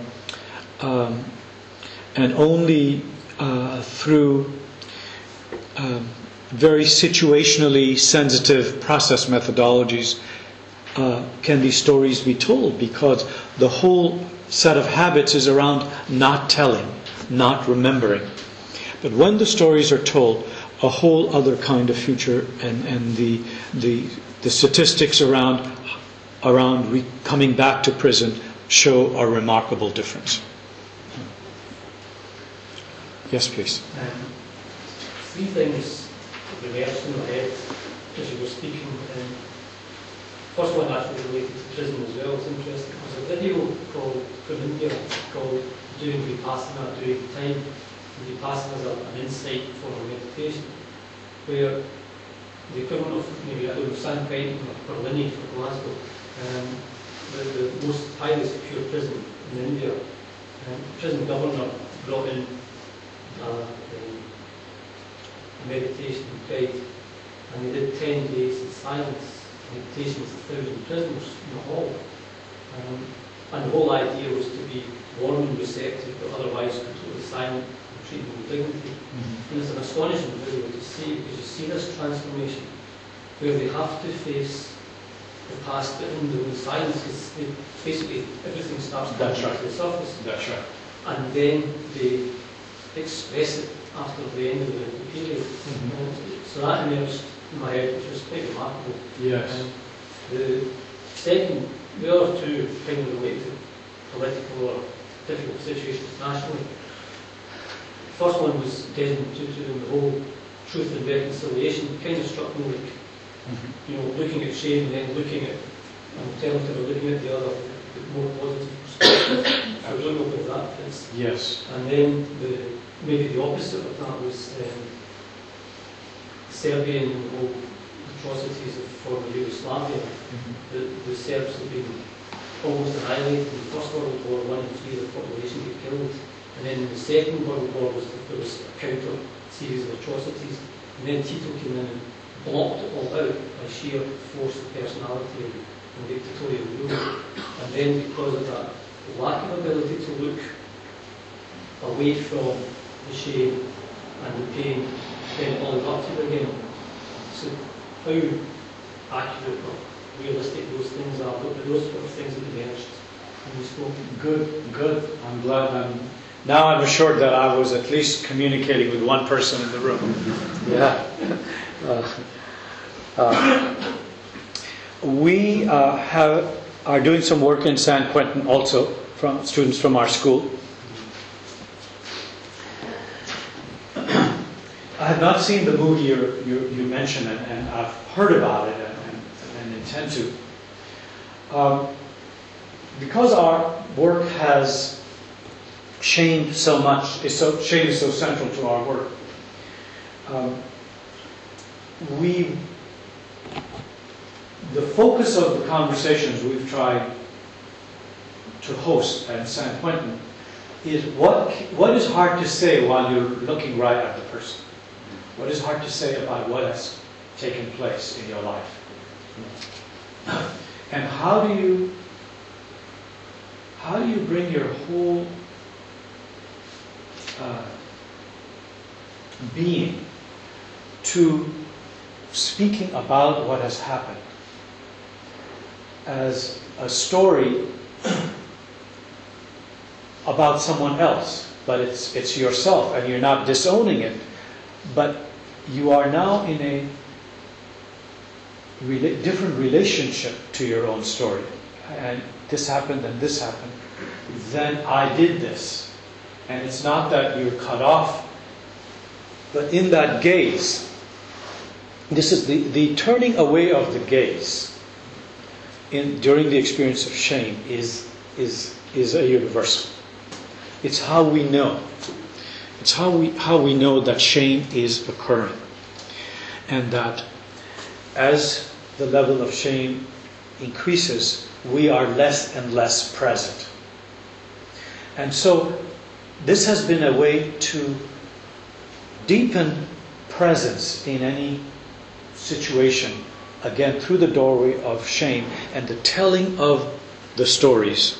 only through very situationally sensitive process methodologies can these stories be told, because the whole set of habits is around not telling, not remembering. But when the stories are told, a whole other kind of future, and the statistics around coming back to prison show a remarkable difference. Yes, please. Three things reversed in my head as you were speaking. First one actually related to prison as well. It's interesting. There's a video from India called Doing Vipassana During Time. And Vipassana is an insight form of meditation, where the equivalent of maybe, I don't know, Sankai or Berlin for Glasgow, the most highly secure prison in India, prison governor brought in a meditation guide and they did 10 days in silence, meditation with 1,000 prisoners in the hall. And the whole idea was to be warm and receptive, but otherwise completely silent and treat them with dignity. And it's an astonishing video to see, because you see this transformation where they have to face the past but in the silence, because basically everything starts coming to the surface. That's right. And then they express it after the end of the period. So that emerged in my head, which was quite remarkable. Yes. The second, the other two kind of relate to political or difficult situations nationally. The first one was Desmond Tutu and the whole truth and reconciliation. It kind of struck me like, you know, looking at Shane and then looking at, alternatively looking at the other more positive perspective. So I don't know where that fits. Yes. And then maybe the opposite of that was Serbia and the whole atrocities of former Yugoslavia. The Serbs have been almost annihilated in the First World War. 1 in 3 of the population get killed. And then in the Second World War there was a counter series of atrocities. And then Tito came in and blocked it all out by sheer force of personality and dictatorial rule. And then because of that lack of ability to look away from the shame and the pain, then all erupted again. So how accurate or realistic those things are, but those sort of things that emerged when we spoke. Good. I'm glad. Now I'm assured that I was at least communicating with one person in the room. Yeah. We are doing some work in San Quentin also from students from our school. I have not seen the movie you mentioned, and I've heard about it and intend to. Because our work has shame so much, shame is so central to our work. The focus of the conversations we've tried to host at San Quentin is what is hard to say while you're looking right at the person. What is hard to say about what has taken place in your life? And how do you bring your whole being to speaking about what has happened as a story about someone else, but it's yourself, and you're not disowning it, but you are now in a different relationship to your own story. And this happened and this happened, then I did this. And it's not that you're cut off, but in that gaze, this is the turning away of the gaze during the experience of shame is a universal. It's how we know. It's how we know that shame is occurring, and that as the level of shame increases, we are less and less present. And so this has been a way to deepen presence in any situation, again through the doorway of shame and the telling of the stories.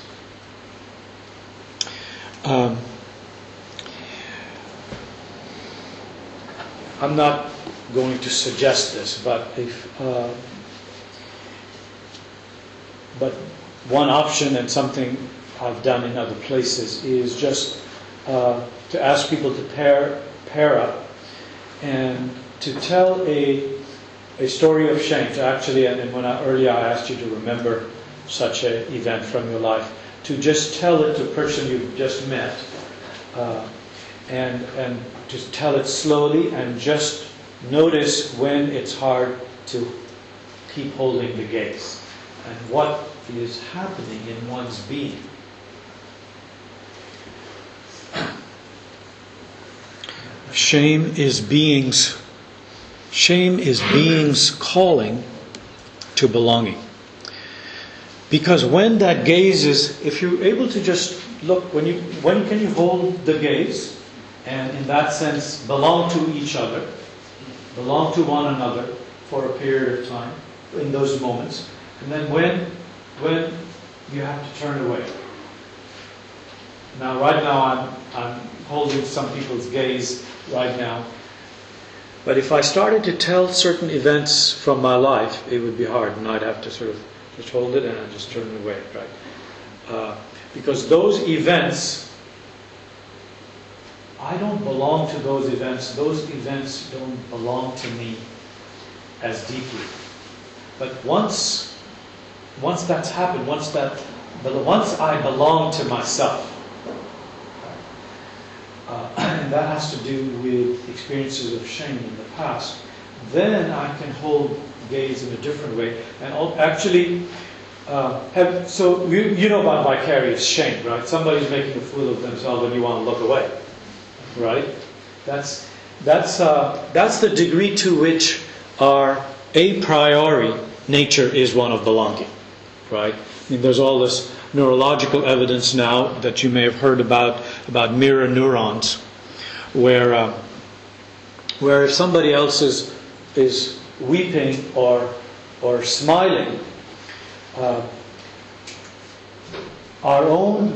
I'm not going to suggest this, but one option, and something I've done in other places, is just to ask people to pair up and to tell a story of shame. To actually, and earlier I asked you to remember such an event from your life, to just tell it to a person you've just met, and just tell it slowly, and just notice when it's hard to keep holding the gaze and what is happening in one's being. Shame is being's calling to belonging. Because when that gaze is, if you're able to just look, when can you hold the gaze and in that sense belong to each other, belong to one another, for a period of time in those moments, and then when you have to turn away. Now, right now, I'm holding some people's gaze right now. But if I started to tell certain events from my life, it would be hard, and I'd have to sort of just hold it and I'd just turn it away, right? Because those events, I don't belong to those events. Those events don't belong to me as deeply. But once that's happened, once I belong to myself, and that has to do with experiences of shame in the past, then I can hold gaze in a different way. And actually, so you know about vicarious shame, right? Somebody's making a fool of themselves and you want to look away, right? That's the degree to which our a priori nature is one of belonging, right? I mean, there's all this neurological evidence now that you may have heard about mirror neurons, where if somebody else is weeping or smiling, our own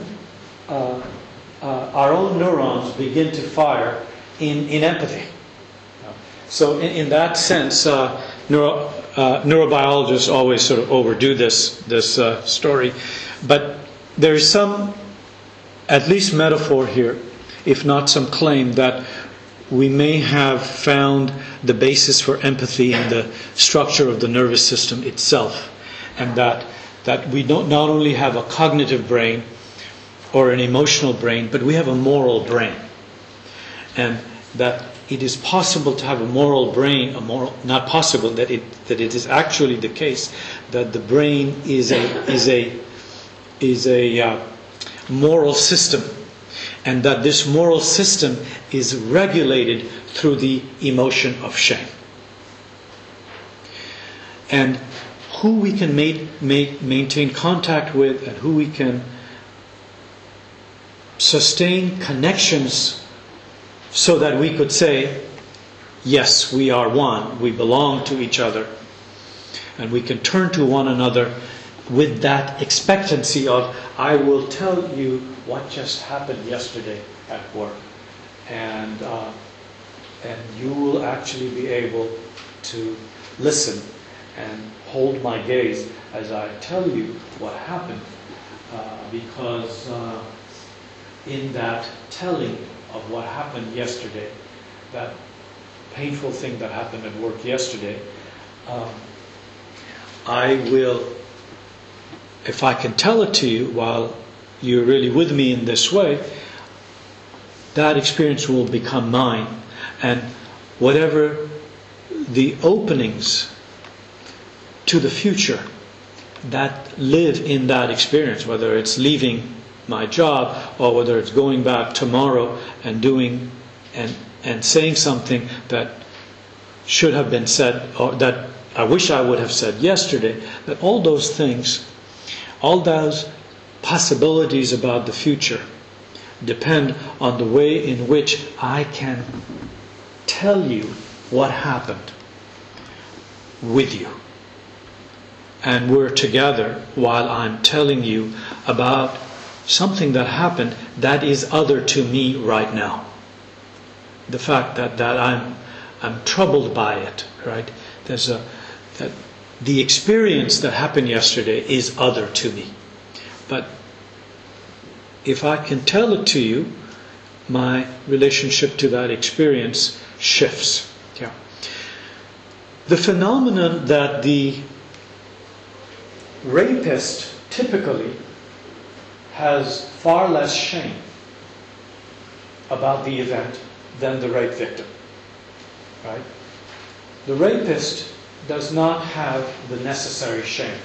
neurons begin to fire in empathy. So in that sense, neurobiologists always sort of overdo this story, but there's some, at least metaphor here, if not some claim, that we may have found the basis for empathy in the structure of the nervous system itself, and that we don't not only have a cognitive brain or an emotional brain, but we have a moral brain, and that it is possible to have a moral brain, not possible, that it is actually the case that the brain is a moral system, and that this moral system is regulated through the emotion of shame. And who we can maintain contact with, and who we can sustain connections so that we could say, yes, we are one, we belong to each other, and we can turn to one another with that expectancy of, I will tell you what just happened yesterday at work, and you will actually be able to listen and hold my gaze as I tell you what happened, because in that telling of what happened yesterday, that painful thing that happened at work yesterday, I will, if I can tell it to you while you're really with me in this way, that experience will become mine. And whatever the openings to the future that live in that experience, whether it's leaving my job or whether it's going back tomorrow and doing and saying something that should have been said, or that I wish I would have said yesterday, that all those things, all those possibilities about the future depend on the way in which I can tell you what happened with you. And we're together while I'm telling you about something that happened that is other to me right now. The fact that I'm troubled by it, right? That the experience that happened yesterday is other to me. But if I can tell it to you, my relationship to that experience shifts. Yeah. The phenomenon that the rapist typically has far less shame about the event than the rape victim. Right? The rapist does not have the necessary shame.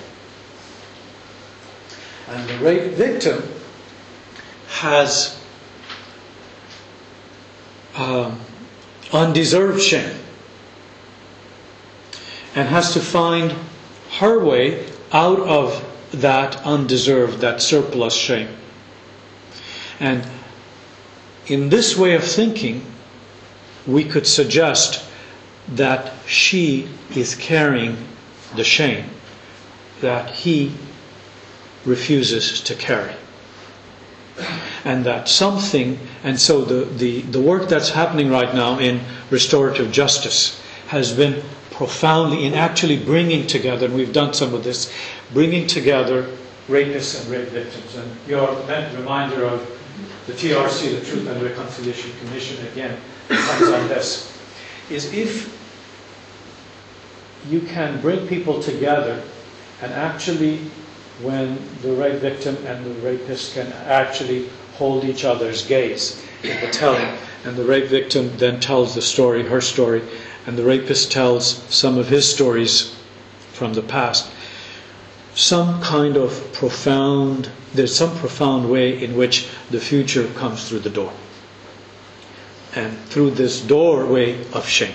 And the rape victim has undeserved shame and has to find her way out of that undeserved, that surplus shame. And in this way of thinking, we could suggest that she is carrying the shame that he refuses to carry. And that something, and so the work that's happening right now in restorative justice has been profoundly in actually bringing together, and we've done some of this, bringing together rapists and rape victims. And your reminder of the TRC, the Truth and Reconciliation Commission, again, comes on this, is if you can bring people together and actually, when the rape victim and the rapist can actually hold each other's gaze in the telling, and the rape victim then tells the story, her story, and the rapist tells some of his stories from the past, there's some profound way in which the future comes through the door. And through this doorway of shame.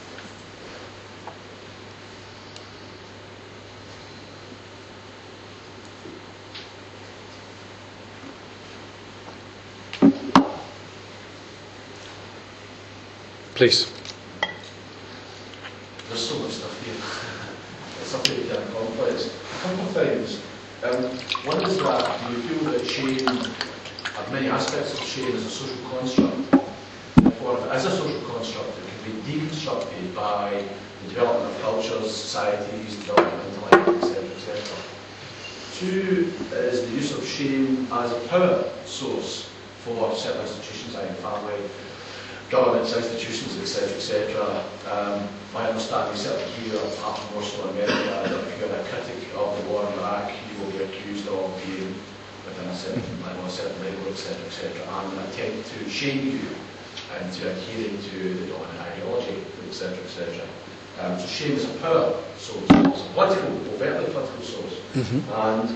Please. There's so much stuff here. It's something kind of complex. A couple of things. One is that you feel that shame, many aspects of shame, is a social construct. Therefore, if it is a social construct, it can be deconstructed by the development of cultures, societies, development of intellect, etc., etc. Two is the use of shame as a power source for certain institutions, i.e. family, governments, institutions, etc., etc. My understanding, certainly here, perhaps more so in America, that if you're a critic of the war in Iraq, you will be accused of being within a certain level, etc., etc., and an attempt to shame you into adhering to the dominant ideology, etc., etc. So shame is a power source. It's a political, overtly political source. And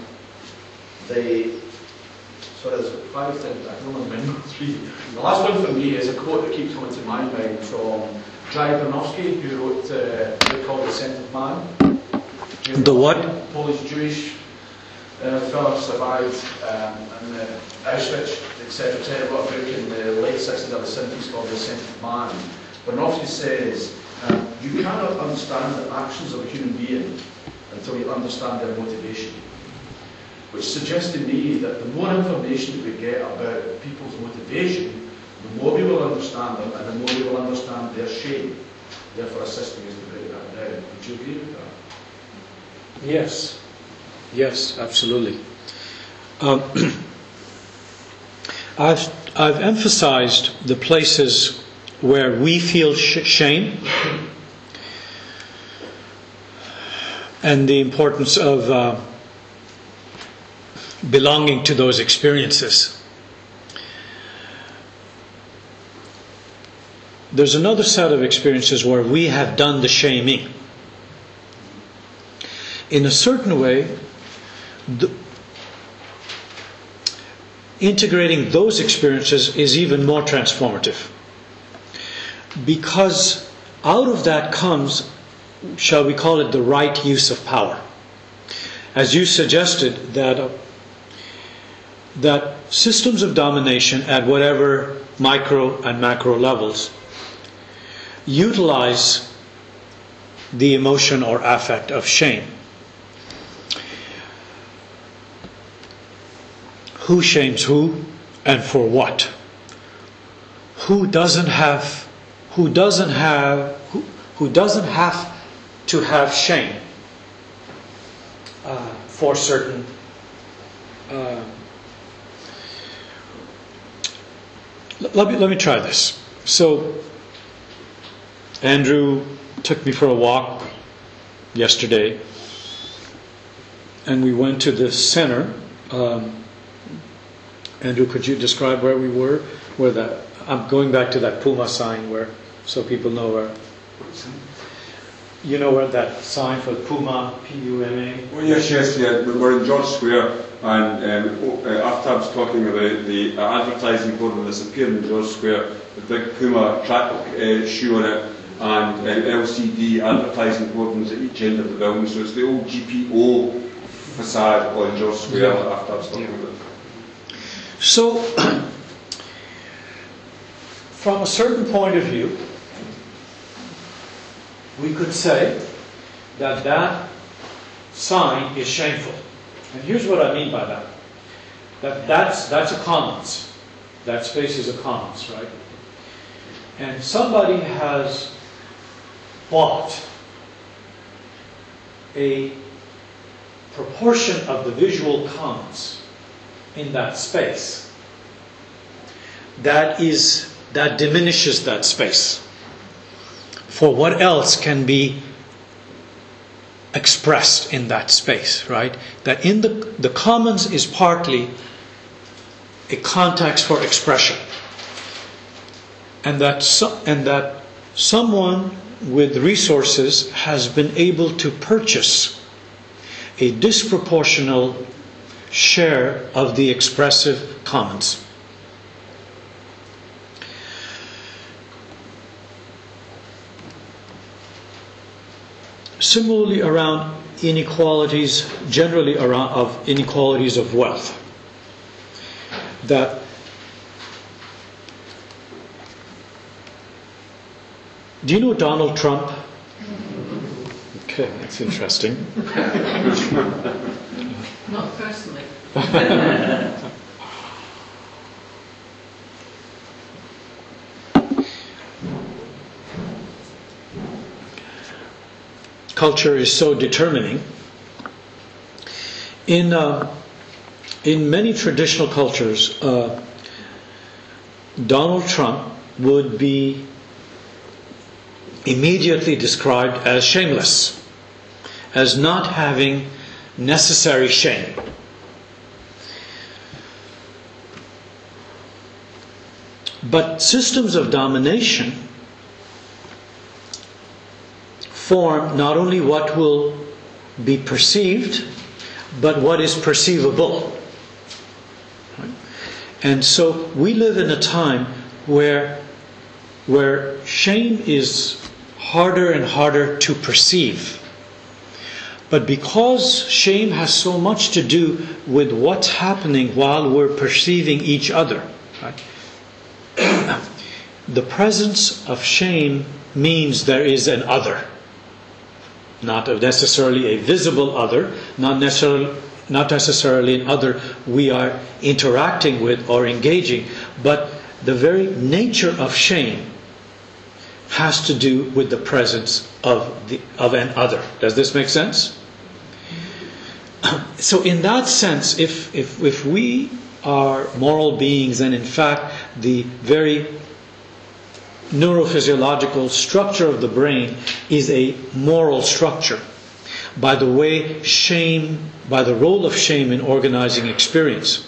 so there's 5 things, I don't remember 3. The last one for me is a quote that keeps coming to my mind from Jai Bronowski, who wrote a book called The Scent of Man. The what? Polish-Jewish fellow survived in Auschwitz, etc., etc. Wrote a book in the late 60s, early 70s called The Scent of Man. Bronowski says, you cannot understand the actions of a human being until you understand their motivation. Which suggests to me that the more information that we get about people's motivation, the more we will understand them and the more we will understand their shame, therefore assisting us to break that down. Would you agree with that? Yes. Yes, absolutely. I've emphasized the places where we feel shame and the importance of belonging to those experiences. There's another set of experiences where we have done the shaming. In a certain way, integrating those experiences is even more transformative. Because out of that comes, shall we call it, the right use of power. As you suggested, that systems of domination at whatever micro and macro levels utilize the emotion or affect of shame. Who shames who and for what? Who doesn't have to have shame for certain Let me try this. So, Andrew took me for a walk yesterday, and we went to the center. Andrew, could you describe where we were? I'm going back to that Puma sign so people know where. You know where that sign for Puma, P-U-M-A? Oh, yes, yeah. We're in George Square, and after I was talking about the advertising board that's appearing in George Square, the big Puma track shoe on it, and LCD advertising boardings at each end of the building. So it's the old GPO facade on George Square after I was talking about it. So, from a certain point of view, we could say that that sign is shameful. And here's what I mean by that. That's a commons. That space is a commons, right? And somebody has bought a proportion of the visual commons in that space that diminishes that space for what else can be expressed in that space, right? That in the commons is partly a context for expression, and that someone with resources has been able to purchase a disproportional share of the expressive commons. Similarly, around inequalities, generally around inequalities of wealth, that do you know Donald Trump? Okay, that's interesting. Not personally. Culture is so determining. In many traditional cultures, Donald Trump would be immediately described as shameless, as not having necessary shame. But systems of domination form not only what will be perceived, but what is perceivable. And so we live in a time where shame is harder and harder to perceive. But because shame has so much to do with what's happening while we're perceiving each other, right? The presence of shame means there is an other. Not necessarily a visible other, not necessarily an other we are interacting with or engaging, but the very nature of shame has to do with the presence of an other. Does this make sense? So in that sense, if we are moral beings, and in fact the very neurophysiological structure of the brain is a moral structure, by the role of shame in organizing experience.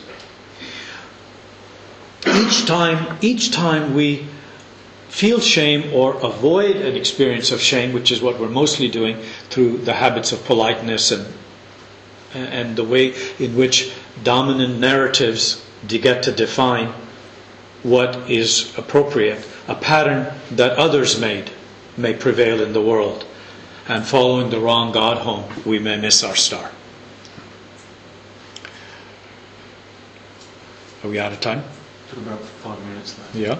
Each time we feel shame or avoid an experience of shame, which is what we're mostly doing through the habits of politeness and the way in which dominant narratives get to define what is appropriate, a pattern that others made may prevail in the world, and following the wrong God home, we may miss our star. Are we out of time? Took about 5 minutes left. Yeah.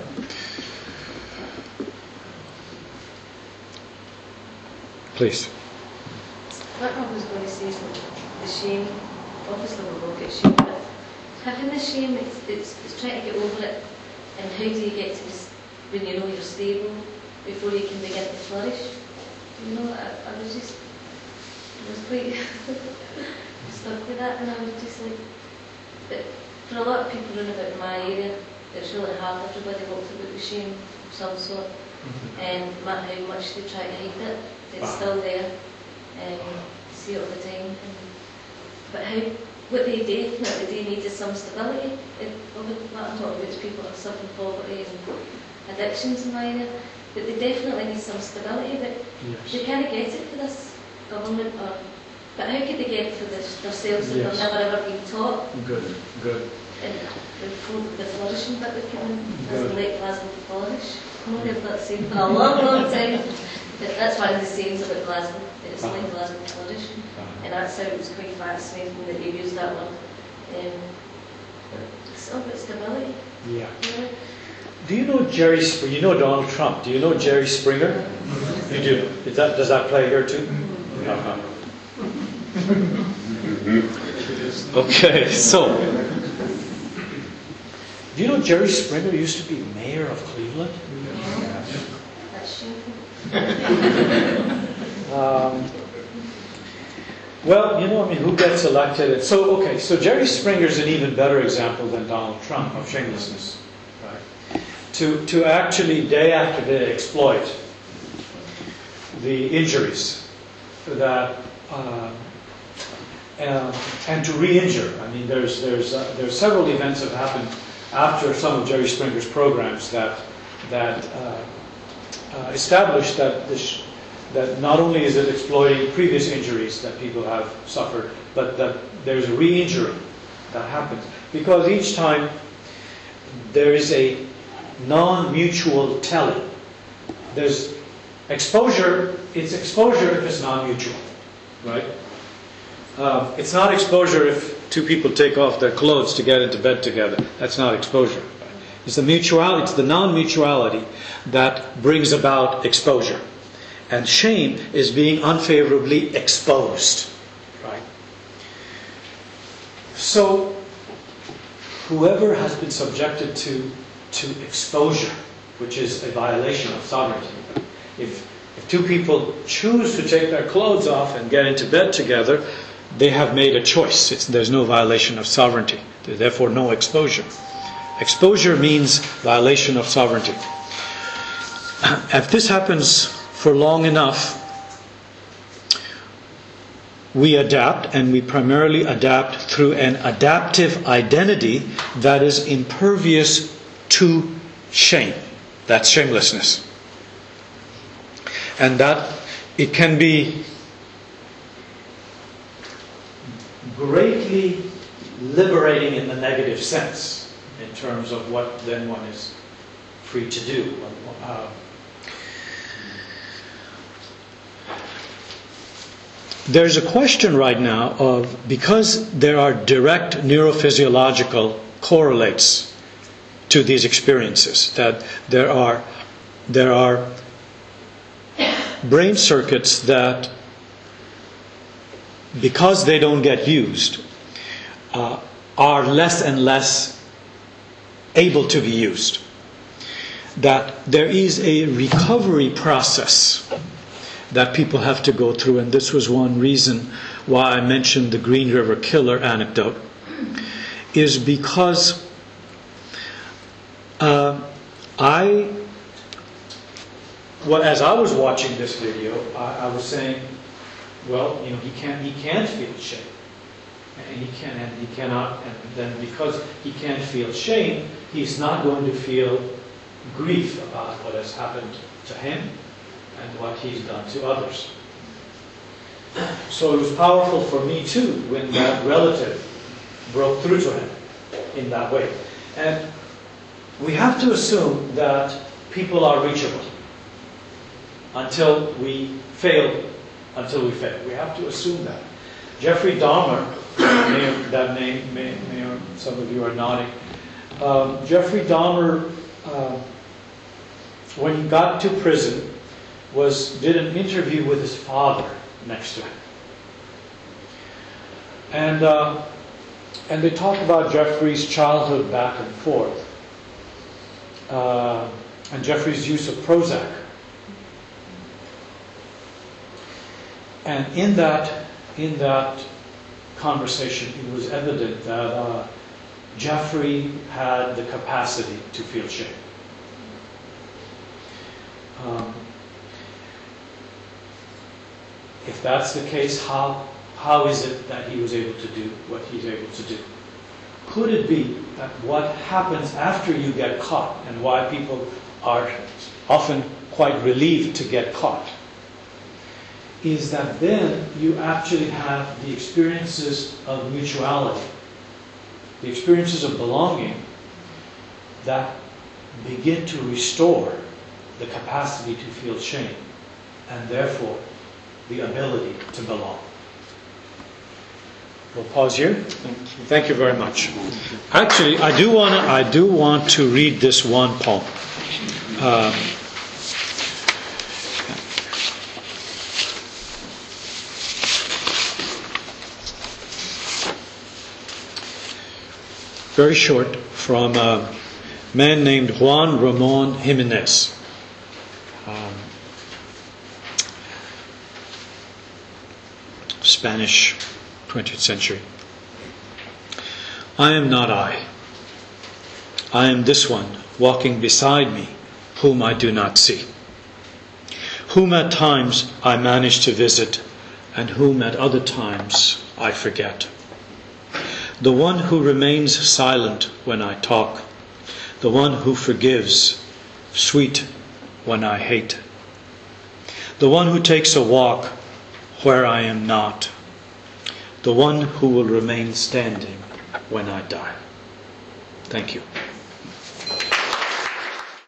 Please. What I was going to say is the shame, obviously we will get shame, but having the shame, it's trying to get over it, and how do you get to this, when you know you're stable, before you can begin to flourish? You know, I was quite stuck with that, and I was just like, but for a lot of people around about in my area, it's really hard. Everybody walks about with shame of some sort, and no matter how much they try to hide it, it's still there. See it all the time. But what they definitely do need is some stability. I'm talking about people who are suffering poverty and addictions in my area, but they definitely need some stability. But they can't get it for this government. But how could they get it for themselves if they've never ever been taught? Good. And the flourishing bit would come in, as the late Glasgow flourish. I know they've not seen for a long time. But that's one of the sayings about Glasgow. It's like Glasgow flourish. And that sounds quite fascinating that you use that one. It's all about stability. Yeah. Do you know Jerry? You know Donald Trump. Do you know Jerry Springer? You do. Does that play here too? Uh-huh. Okay, so do you know Jerry Springer used to be mayor of Cleveland? That's shameful. Well, who gets elected? So Jerry Springer's an even better example than Donald Trump of shamelessness. Right? To actually day after day exploit the injuries that and to re-injure. I mean, there's several events that have happened after some of Jerry Springer's programs that established that that not only is it exploiting previous injuries that people have suffered, but that there's a re-injury that happens. Because each time there is a non-mutual telling. There's exposure, it's exposure if it's non-mutual, right? It's not exposure if two people take off their clothes to get into bed together. That's not exposure. It's the mutuality, it's the non-mutuality that brings about exposure. And shame is being unfavorably exposed. Right? So, whoever has been subjected to exposure, which is a violation of sovereignty, if two people choose to take their clothes off and get into bed together, they have made a choice. There's no violation of sovereignty. There's therefore no exposure. Exposure means violation of sovereignty. If this happens for long enough, we adapt, and we primarily adapt through an adaptive identity that is impervious to shame. That's shamelessness. And that it can be greatly liberating in the negative sense, in terms of what then one is free to do. There's a question right now of, because there are direct neurophysiological correlates to these experiences, that there are brain circuits that, because they don't get used, are less and less able to be used. That there is a recovery process that people have to go through, and this was one reason why I mentioned the Green River Killer anecdote, is because as I was watching this video, I was saying, well, he can't feel shame, and he cannot, and then because he can't feel shame, he's not going to feel grief about what has happened to him and what he's done to others. So it was powerful for me too when that relative broke through to him in that way. And we have to assume that people are reachable until we fail. We have to assume that. Jeffrey Dahmer, that name, some of you are nodding. Jeffrey Dahmer, when he got to prison, did an interview with his father next to him. And they talk about Jeffrey's childhood back and forth. And Jeffrey's use of Prozac. And in that conversation, it was evident that Jeffrey had the capacity to feel shame. If that's the case, how is it that he was able to do what he's able to do? Could it be that what happens after you get caught, and why people are often quite relieved to get caught, is that then you actually have the experiences of mutuality, the experiences of belonging that begin to restore the capacity to feel shame, and therefore the ability to belong. We'll pause here. Thank you very much. Actually, I do want to read this one poem. very short, from a man named Juan Ramón Jiménez. Spanish, 20th century. I am not I. I am this one walking beside me, whom I do not see, whom at times I manage to visit, and whom at other times I forget. The one who remains silent when I talk, the one who forgives, sweet when I hate, the one who takes a walk where I am not, the one who will remain standing when I die. Thank you.